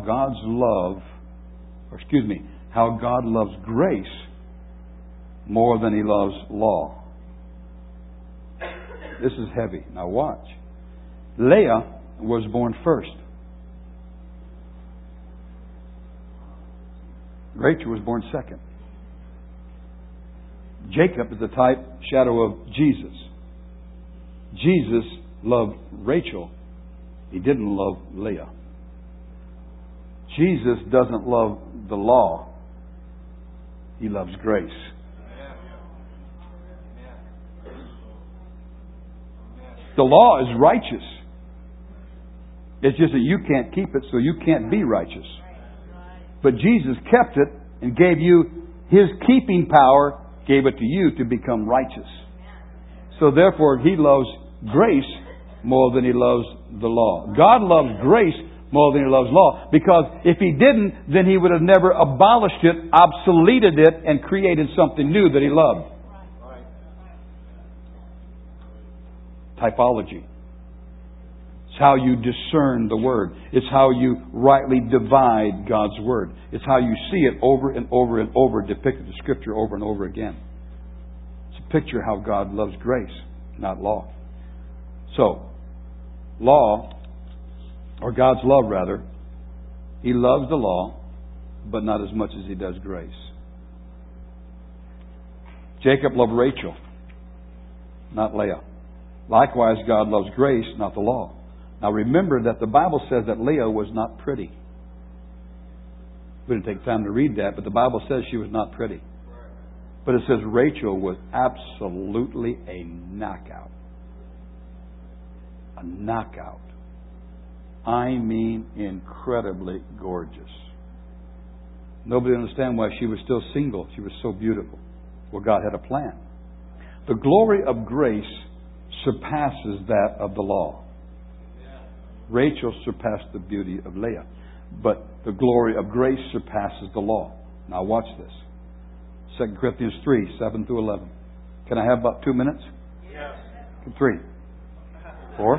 how God loves grace more than He loves law. This is heavy. Now watch. Leah was born first. Rachel was born second. Jacob is the type, shadow of Jesus. Jesus loved Rachel. He didn't love Leah. Jesus doesn't love the law. He loves grace. The law is righteous. It's just that you can't keep it, so you can't be righteous. But Jesus kept it and gave you His keeping power, gave it to you to become righteous. So therefore, He loves grace more than He loves the law. God loves grace more than He loves law. Because if He didn't, then He would have never abolished it, obsoleted it, and created something new that He loved. Typology. It's how you discern the Word. It's how you rightly divide God's Word. It's how you see it over and over and over, depicted in Scripture over and over again. It's a picture of how God loves grace, not law. So, law, or God's love rather, He loves the law, but not as much as He does grace. Jacob loved Rachel, not Leah. Likewise, God loves grace, not the law. Now remember that the Bible says that Leah was not pretty. We didn't take time to read that, but the Bible says she was not pretty. But it says Rachel was absolutely a knockout. A knockout. I mean incredibly gorgeous. Nobody understands why she was still single. She was so beautiful. Well, God had a plan. The glory of grace surpasses that of the law. Rachel surpassed the beauty of Leah. But the glory of grace surpasses the law. Now watch this. 2 Corinthians 3, 7 through 11. Can I have about 2 minutes? Yes. 3. 4.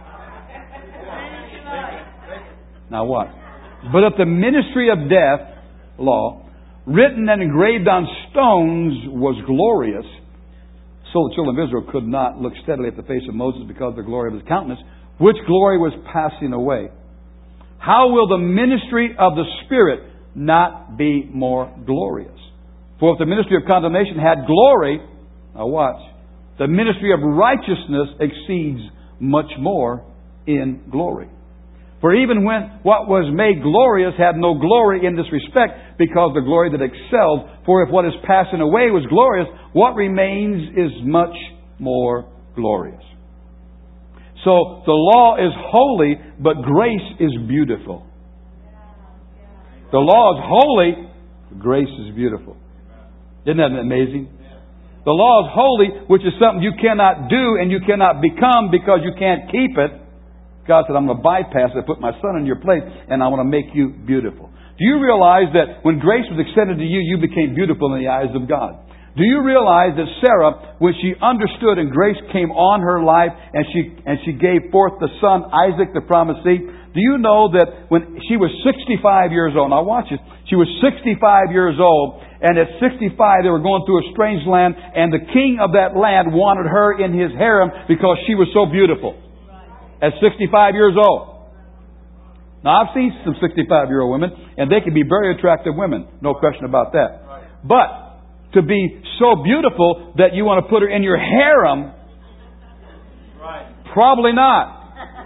Now what? But if the ministry of death, law, written and engraved on stones was glorious, so the children of Israel could not look steadily at the face of Moses because of the glory of his countenance, which glory was passing away. How will the ministry of the Spirit not be more glorious? For if the ministry of condemnation had glory, now watch, the ministry of righteousness exceeds much more in glory. For even when what was made glorious had no glory in this respect, because the glory that excelled, for if what is passing away was glorious, what remains is much more glorious. So the law is holy, but grace is beautiful. The law is holy, grace is beautiful. Isn't that amazing? The law is holy, which is something you cannot do and you cannot become because you can't keep it. God said, I'm going to bypass it, put my Son in your place, and I want to make you beautiful. Do you realize that when grace was extended to you, you became beautiful in the eyes of God? Do you realize that Sarah, when she understood and grace came on her life and she gave forth the son Isaac, the promised seed? Do you know that when she was 65 years old, now watch this, she was 65 years old, and at 65 they were going through a strange land, and the king of that land wanted her in his harem because she was so beautiful. At 65 years old. Now I've seen some 65-year-old women, and they can be very attractive women. No question about that. But to be so beautiful that you want to put her in your harem, probably not.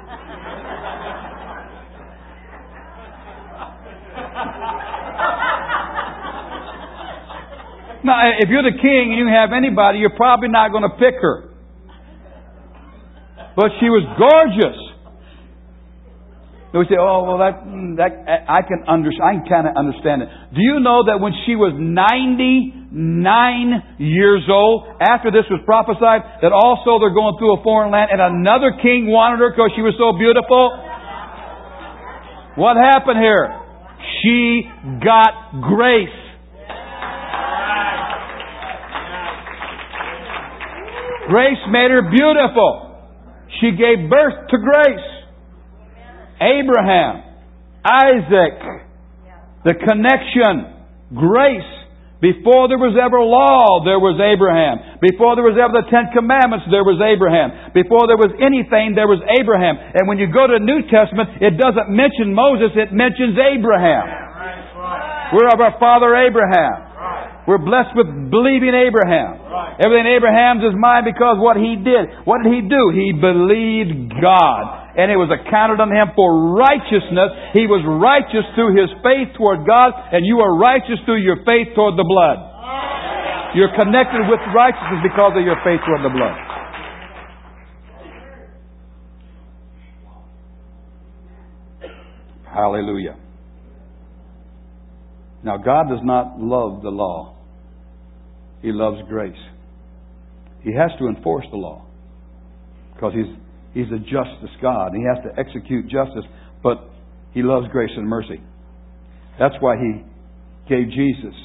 Now, if you're the king and you have anybody, you're probably not going to pick her. But she was gorgeous. We say, oh, well, that I can kind of understand it. Do you know that when she was 99 years old, after this was prophesied, that also they're going through a foreign land and another king wanted her because she was so beautiful? What happened here? She got grace. Grace made her beautiful. She gave birth to grace. Abraham, Isaac, the connection, grace. Before there was ever law, there was Abraham. Before there was ever the Ten Commandments, there was Abraham. Before there was anything, there was Abraham. And when you go to the New Testament, it doesn't mention Moses, it mentions Abraham. We're of our father Abraham. We're blessed with believing Abraham. Everything in Abraham's is mine because what he did. What did he do? He believed God. And it was accounted unto him for righteousness. He was righteous through his faith toward God, and you are righteous through your faith toward the blood. You're connected with righteousness because of your faith toward the blood. Hallelujah. Now, God does not love the law. He loves grace. He has to enforce the law because He's a justice God. He has to execute justice, but He loves grace and mercy. That's why He gave Jesus.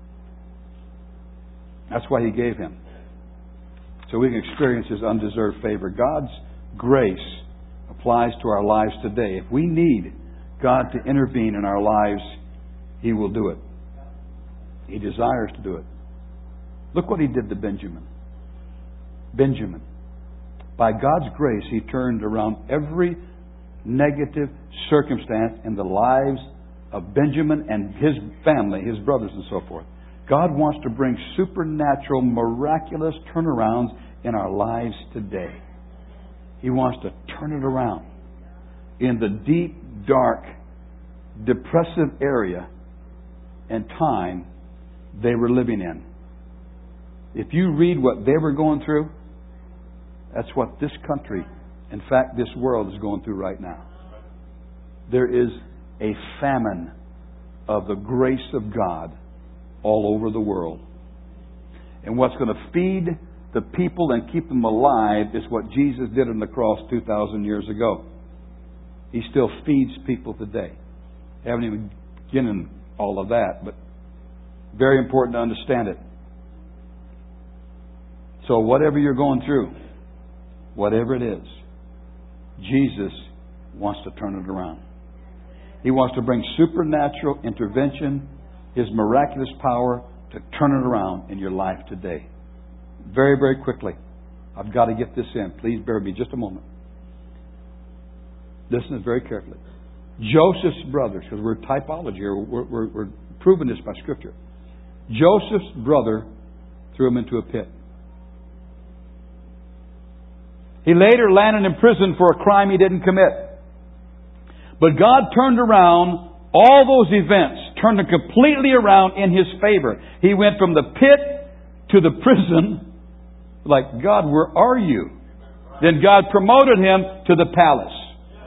That's why He gave Him. So we can experience His undeserved favor. God's grace applies to our lives today. If we need God to intervene in our lives, He will do it. He desires to do it. Look what He did to Benjamin. Benjamin. By God's grace, He turned around every negative circumstance in the lives of Benjamin and his family, his brothers and so forth. God wants to bring supernatural, miraculous turnarounds in our lives today. He wants to turn it around in the deep, dark, depressive area and time they were living in. If you read what they were going through, that's what this country, in fact, this world is going through right now. There is a famine of the grace of God all over the world. And what's going to feed the people and keep them alive is what Jesus did on the cross 2,000 years ago. He still feeds people today. I haven't even begun all of that, but very important to understand it. So whatever you're going through, whatever it is, Jesus wants to turn it around. He wants to bring supernatural intervention, His miraculous power to turn it around in your life today. Very, very quickly. I've got to get this in. Please bear with me just a moment. Listen very carefully. Joseph's brothers, because we're typology here, we're proving this by Scripture. Joseph's brother threw him into a pit. He later landed in prison for a crime he didn't commit. But God turned around all those events, turned them completely around in His favor. He went from the pit to the prison, like, God, where are you? Then God promoted him to the palace.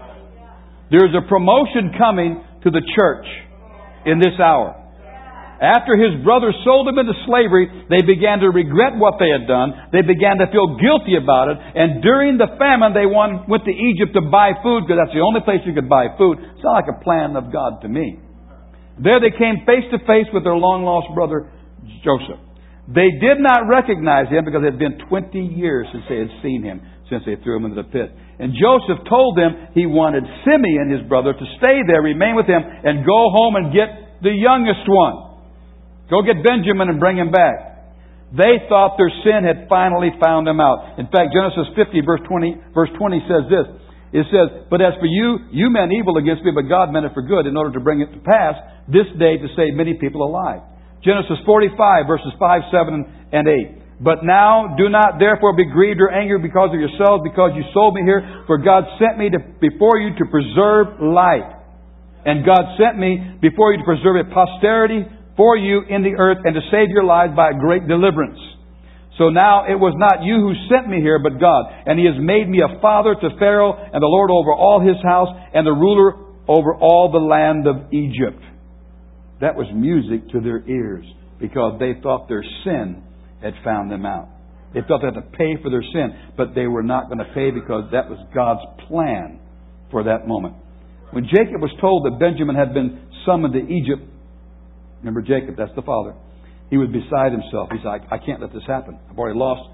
There's a promotion coming to the church in this hour. After his brothers sold him into slavery, they began to regret what they had done. They began to feel guilty about it. And during the famine, they went to Egypt to buy food because that's the only place you could buy food. It's not like a plan of God to me. There they came face to face with their long-lost brother, Joseph. They did not recognize him because it had been 20 years since they had seen him, since they threw him into the pit. And Joseph told them he wanted Simeon, his brother, to stay there, remain with him, and go home and get the youngest one. Go get Benjamin and bring him back. They thought their sin had finally found them out. In fact, Genesis 50, verse 20 says this. It says, but as for you, you meant evil against me, but God meant it for good in order to bring it to pass this day to save many people alive. Genesis 45, verses 5, 7, and 8. But now do not therefore be grieved or angry because of yourselves, because you sold me here. For God sent me before you to preserve life. And God sent me before you to preserve a posterity for you in the earth and to save your lives by a great deliverance. So now it was not you who sent me here, but God. And He has made me a father to Pharaoh and the Lord over all his house and the ruler over all the land of Egypt. That was music to their ears because they thought their sin had found them out. They thought they had to pay for their sin, but they were not going to pay because that was God's plan for that moment. When Jacob was told that Benjamin had been summoned to Egypt, remember Jacob, that's the father, he was beside himself. He said, I can't let this happen. I've already lost,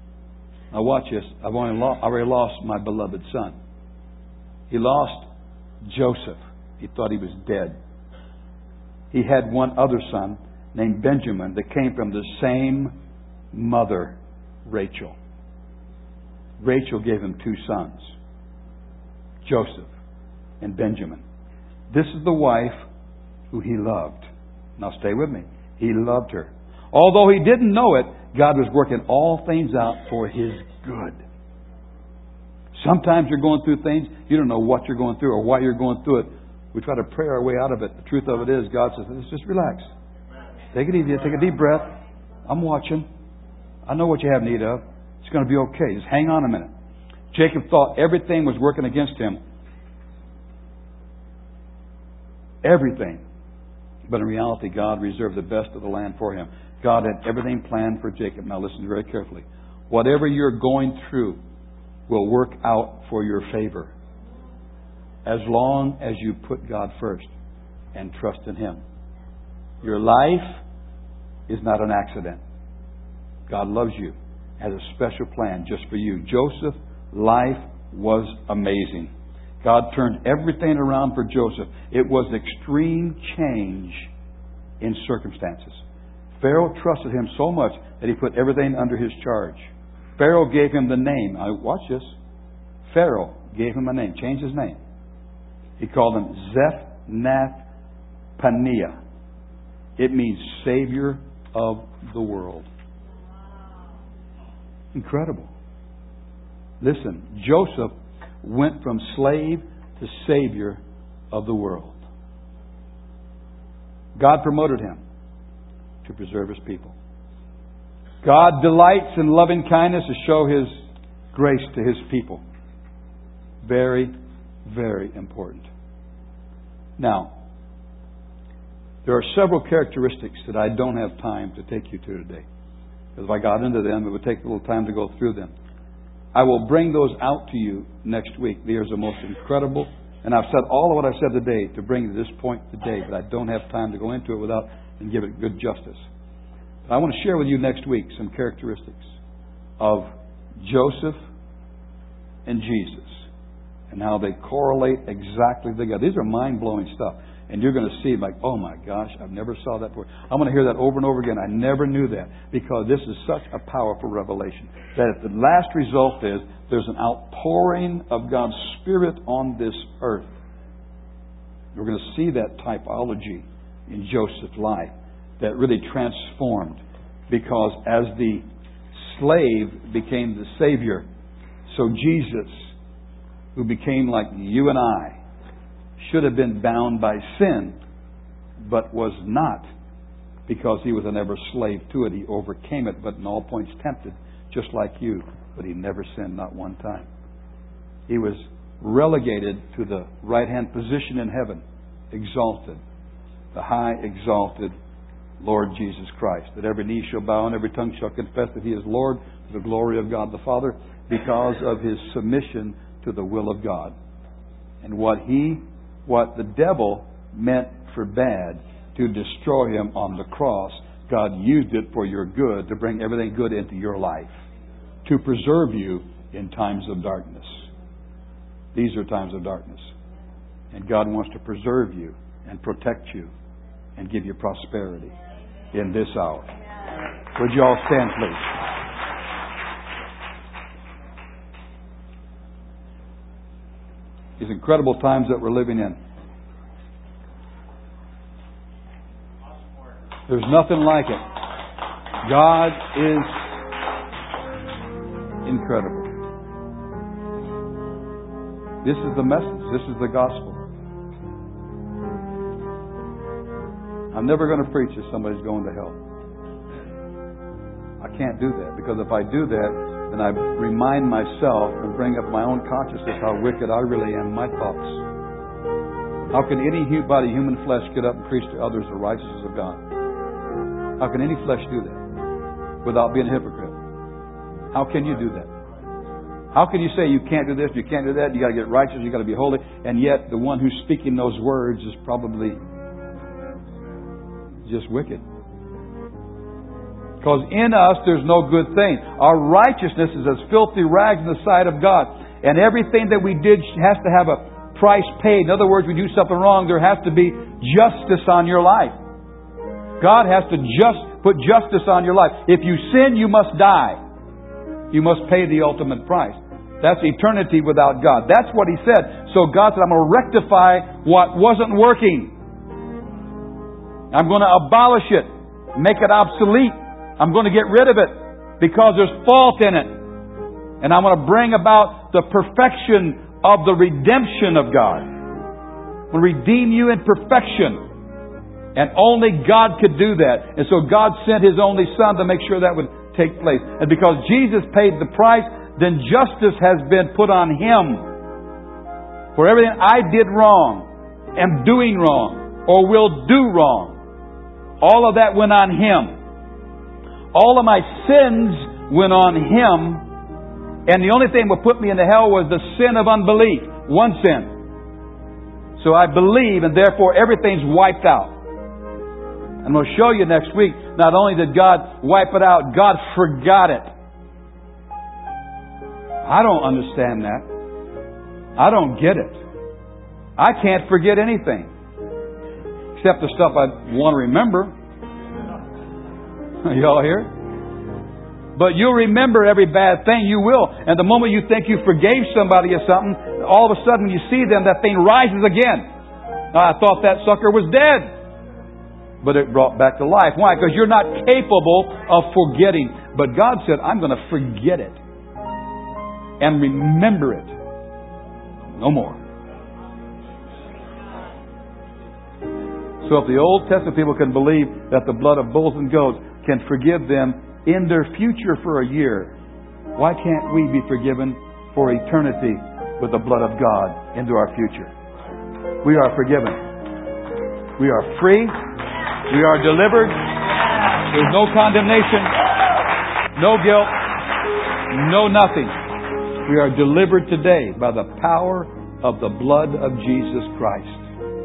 now watch this, I've already lost my beloved son. He lost Joseph. He thought he was dead. He had one other son, named Benjamin that came from the same mother, Rachel. Rachel gave him 2 sons, Joseph and Benjamin. This is the wife who he loved. Now stay with me. He loved her. Although he didn't know it, God was working all things out for his good. Sometimes you're going through things, you don't know what you're going through or why you're going through it. We try to pray our way out of it. The truth of it is, God says, let's just relax. Take it easy. Take a deep breath. I'm watching. I know what you have need of. It's going to be okay. Just hang on a minute. Jacob thought everything was working against him. Everything. But in reality, God reserved the best of the land for him. God had everything planned for Jacob. Now listen very carefully. Whatever you're going through will work out for your favor, as long as you put God first and trust in Him. Your life is not an accident. God loves you, has a special plan just for you. Joseph's life was amazing. God turned everything around for Joseph. It was extreme change in circumstances. Pharaoh trusted him so much that he put everything under his charge. Pharaoh gave him the name. Now, watch this. Pharaoh gave him a name. Changed his name. He called him Zephnath-Paneah. It means Savior of the world. Incredible. Listen, Joseph went from slave to Savior of the world. God promoted him to preserve His people. God delights in loving kindness to show His grace to His people. Very, very important. Now, there are several characteristics that I don't have time to take you to today. Because if I got into them, it would take a little time to go through them. I will bring those out to you next week. These are the most incredible. And I've said all of what I've said today to bring you to this point today, but I don't have time to go into it without and give it good justice. But I want to share with you next week some characteristics of Joseph and Jesus and how they correlate exactly together. These are mind-blowing stuff. And you're going to see like, oh my gosh, I've never saw that before. I'm going to hear that over and over again. I never knew that, because this is such a powerful revelation. That the last result is there's an outpouring of God's Spirit on this earth. We're going to see that typology in Joseph's life that really transformed, because as the slave became the Savior, so Jesus, who became like you and I, should have been bound by sin, but was not, because He was never slave to it. He overcame it, but in all points tempted, just like you, but He never sinned, not one time. He was relegated to the right-hand position in heaven, exalted, the high exalted Lord Jesus Christ, that every knee shall bow and every tongue shall confess that He is Lord, to the glory of God the Father, because of His submission to the will of God. And what the devil meant for bad to destroy Him on the cross, God used it for your good, to bring everything good into your life, to preserve you in times of darkness. These are times of darkness. And God wants to preserve you and protect you and give you prosperity in this hour. Would you all stand, please? These incredible times that we're living in. There's nothing like it. God is incredible. This is the message. This is the gospel. I'm never going to preach if somebody's going to hell. I can't do that, because if I do that, then I remind myself and bring up my own consciousness how wicked I really am, my thoughts. How can anybody, human flesh, get up and preach to others the righteousness of God? How can any flesh do that without being a hypocrite? How can you do that? How can you say you can't do this, you can't do that, you got to get righteous, you got to be holy, and yet the one who's speaking those words is probably just wicked? Because in us there's no good thing. Our righteousness is as filthy rags in the sight of God. And everything that we did has to have a price paid. In other words, we do something wrong, there has to be justice on your life. God has to put justice on your life. If you sin, you must die. You must pay the ultimate price. That's eternity without God. That's what He said. So God said, I'm going to rectify what wasn't working. I'm going to abolish it. Make it obsolete. I'm going to get rid of it because there's fault in it. And I'm going to bring about the perfection of the redemption of God. I'm going to redeem you in perfection. And only God could do that. And so God sent His only Son to make sure that would take place. And because Jesus paid the price, then justice has been put on Him. For everything I did wrong, am doing wrong, or will do wrong, all of that went on Him. All of my sins went on Him. And the only thing that put me into hell was the sin of unbelief. One sin. So I believe, and therefore everything's wiped out. I'm going to show you next week, not only did God wipe it out, God forgot it. I don't understand that. I don't get it. I can't forget anything. Except the stuff I want to remember. You all here? But you'll remember every bad thing, you will. And the moment you think you forgave somebody or something, all of a sudden you see them, that thing rises again. Now, I thought that sucker was dead. But it brought back to life. Why? Because you're not capable of forgetting. But God said, I'm going to forget it. And remember it. No more. So if the Old Testament people can believe that the blood of bulls and goats can forgive them in their future for a year, why can't we be forgiven for eternity with the blood of God into our future? We are forgiven. We are free. We are delivered. There's no condemnation, no guilt, no nothing. We are delivered today by the power of the blood of Jesus Christ.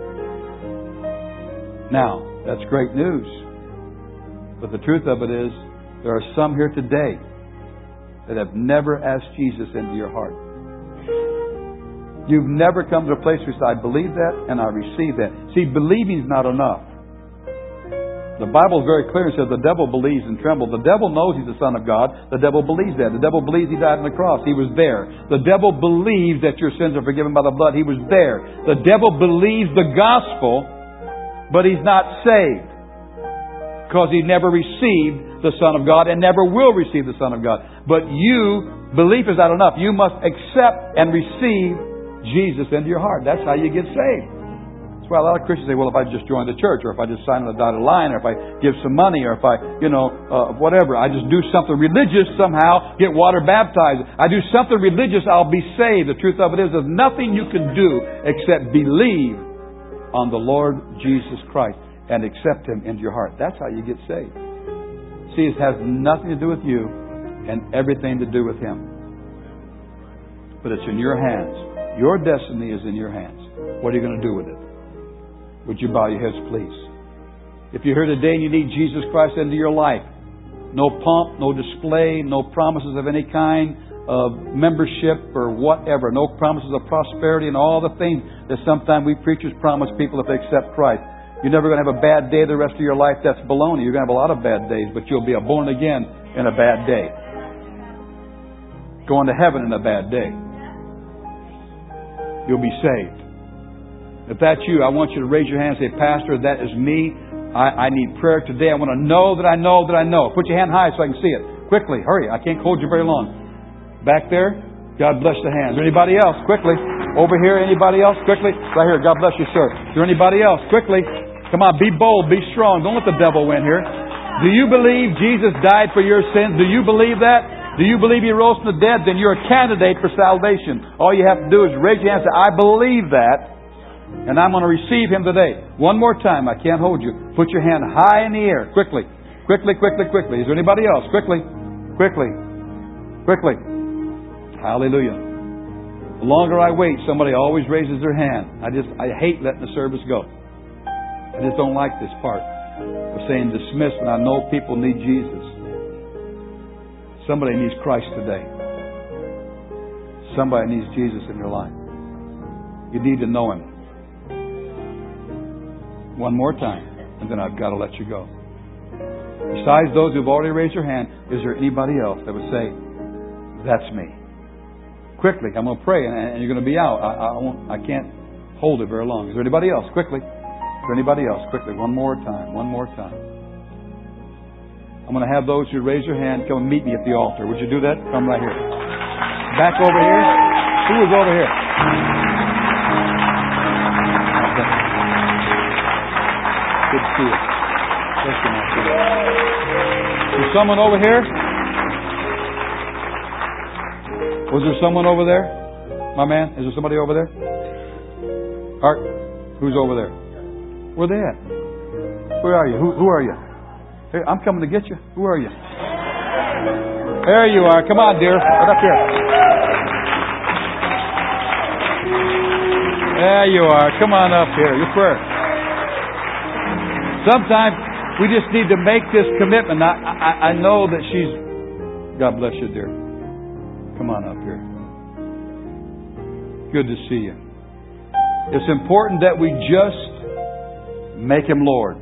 Now, that's great news. But the truth of it is, there are some here today that have never asked Jesus into your heart. You've never come to a place where you say, I believe that and I receive that. See, believing is not enough. The Bible is very clear and says the devil believes and trembles. The devil knows He's the Son of God. The devil believes that. The devil believes He died on the cross. He was there. The devil believes that your sins are forgiven by the blood. He was there. The devil believes the gospel, but he's not saved because he never received the Son of God and never will receive the Son of God. But belief is not enough. You must accept and receive Jesus into your heart. That's how you get saved. That's why a lot of Christians say, well, if I just join the church, or if I just sign on the dotted line, or if I give some money, or if I, whatever, I just do something religious somehow, get water baptized. I do something religious, I'll be saved. The truth of it is, there's nothing you can do except believe on the Lord Jesus Christ and accept Him into your heart. That's how you get saved. See, it has nothing to do with you and everything to do with Him. But it's in your hands. Your destiny is in your hands. What are you going to do with it? Would you bow your heads, please? If you're here today and you need Jesus Christ into your life, no pomp, no display, no promises of any kind of membership or whatever, no promises of prosperity and all the things that sometimes we preachers promise people if they accept Christ. You're never going to have a bad day the rest of your life. That's baloney. You're going to have a lot of bad days, but you'll be born again in a bad day. Going to heaven in a bad day. You'll be saved. If that's you, I want you to raise your hand and say, Pastor, that is me. I need prayer today. I want to know that I know that I know. Put your hand high so I can see it. Quickly, hurry. I can't hold you very long. Back there, God bless the hands. Is there anybody else? Quickly. Over here, anybody else? Quickly. Right here, God bless you, sir. Is there anybody else? Quickly. Come on, be bold, be strong. Don't let the devil win here. Do you believe Jesus died for your sins? Do you believe that? Do you believe He rose from the dead? Then you're a candidate for salvation. All you have to do is raise your hand and say, I believe that. And I'm going to receive Him today. One more time. I can't hold you. Put your hand high in the air. Quickly. Quickly, quickly, quickly. Is there anybody else? Quickly. Quickly. Quickly. Hallelujah. The longer I wait, somebody always raises their hand. I hate letting the service go. I just don't like this part of saying dismiss when I know people need Jesus. Somebody needs Christ today. Somebody needs Jesus in your life. You need to know Him. One more time, and then I've got to let you go. Besides those who've already raised their hand, is there anybody else that would say, that's me? Quickly, I'm going to pray and you're going to be out. I can't hold it very long. Is there anybody else? Quickly. Is there anybody else? Quickly. One more time. One more time. I'm going to have those who raise their hand come and meet me at the altar. Would you do that? Come right here. Back over here. Who is over here? Good to see you. Is someone over here? Was there someone over there? My man? Is there somebody over there? Art? Who's over there? Where they at? Where are you? Who are you? Hey, I'm coming to get you. Who are you? There you are. Come on, dear. Right up here. There you are. Come on up here. Your prayer. Sometimes we just need to make this commitment. I know that she's... God bless you, dear. Come on up here. Good to see you. It's important that we just make Him Lord.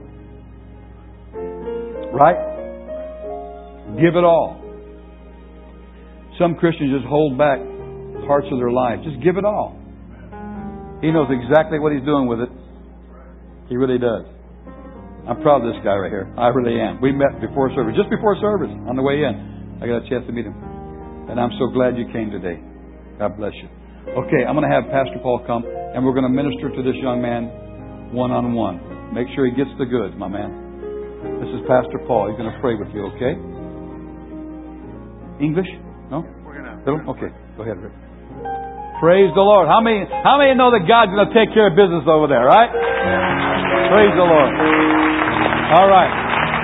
Right? Give it all. Some Christians just hold back parts of their life. Just give it all. He knows exactly what He's doing with it. He really does. I'm proud of this guy right here. I really am. We met before service. Just before service. On the way in. I got a chance to meet him. And I'm so glad you came today. God bless you. Okay, I'm going to have Pastor Paul come and we're going to minister to this young man one-on-one. Make sure he gets the goods, my man. This is Pastor Paul. He's going to pray with you, okay? English? No? Okay, go ahead, Rick. Praise the Lord. How many know that God's going to take care of business over there, right? Praise the Lord. All right.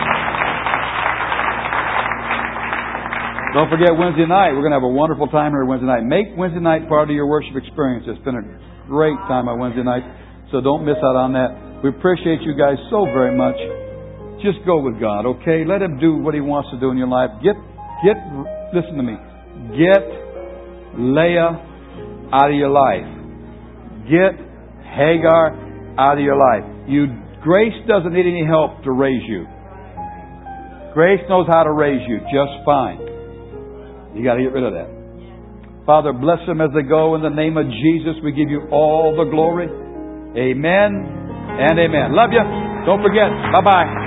Don't forget Wednesday night. We're going to have a wonderful time here Wednesday night. Make Wednesday night part of your worship experience. It's been a great time on Wednesday night, so don't miss out on that. We appreciate you guys so very much. Just go with God, okay? Let Him do what He wants to do in your life. Listen to me. Get Leah out of your life. Get Hagar out of your life. Grace doesn't need any help to raise you. Grace knows how to raise you just fine. You got to get rid of that. Father, bless them as they go. In the name of Jesus, we give you all the glory. Amen and amen. Love you. Don't forget. Bye-bye.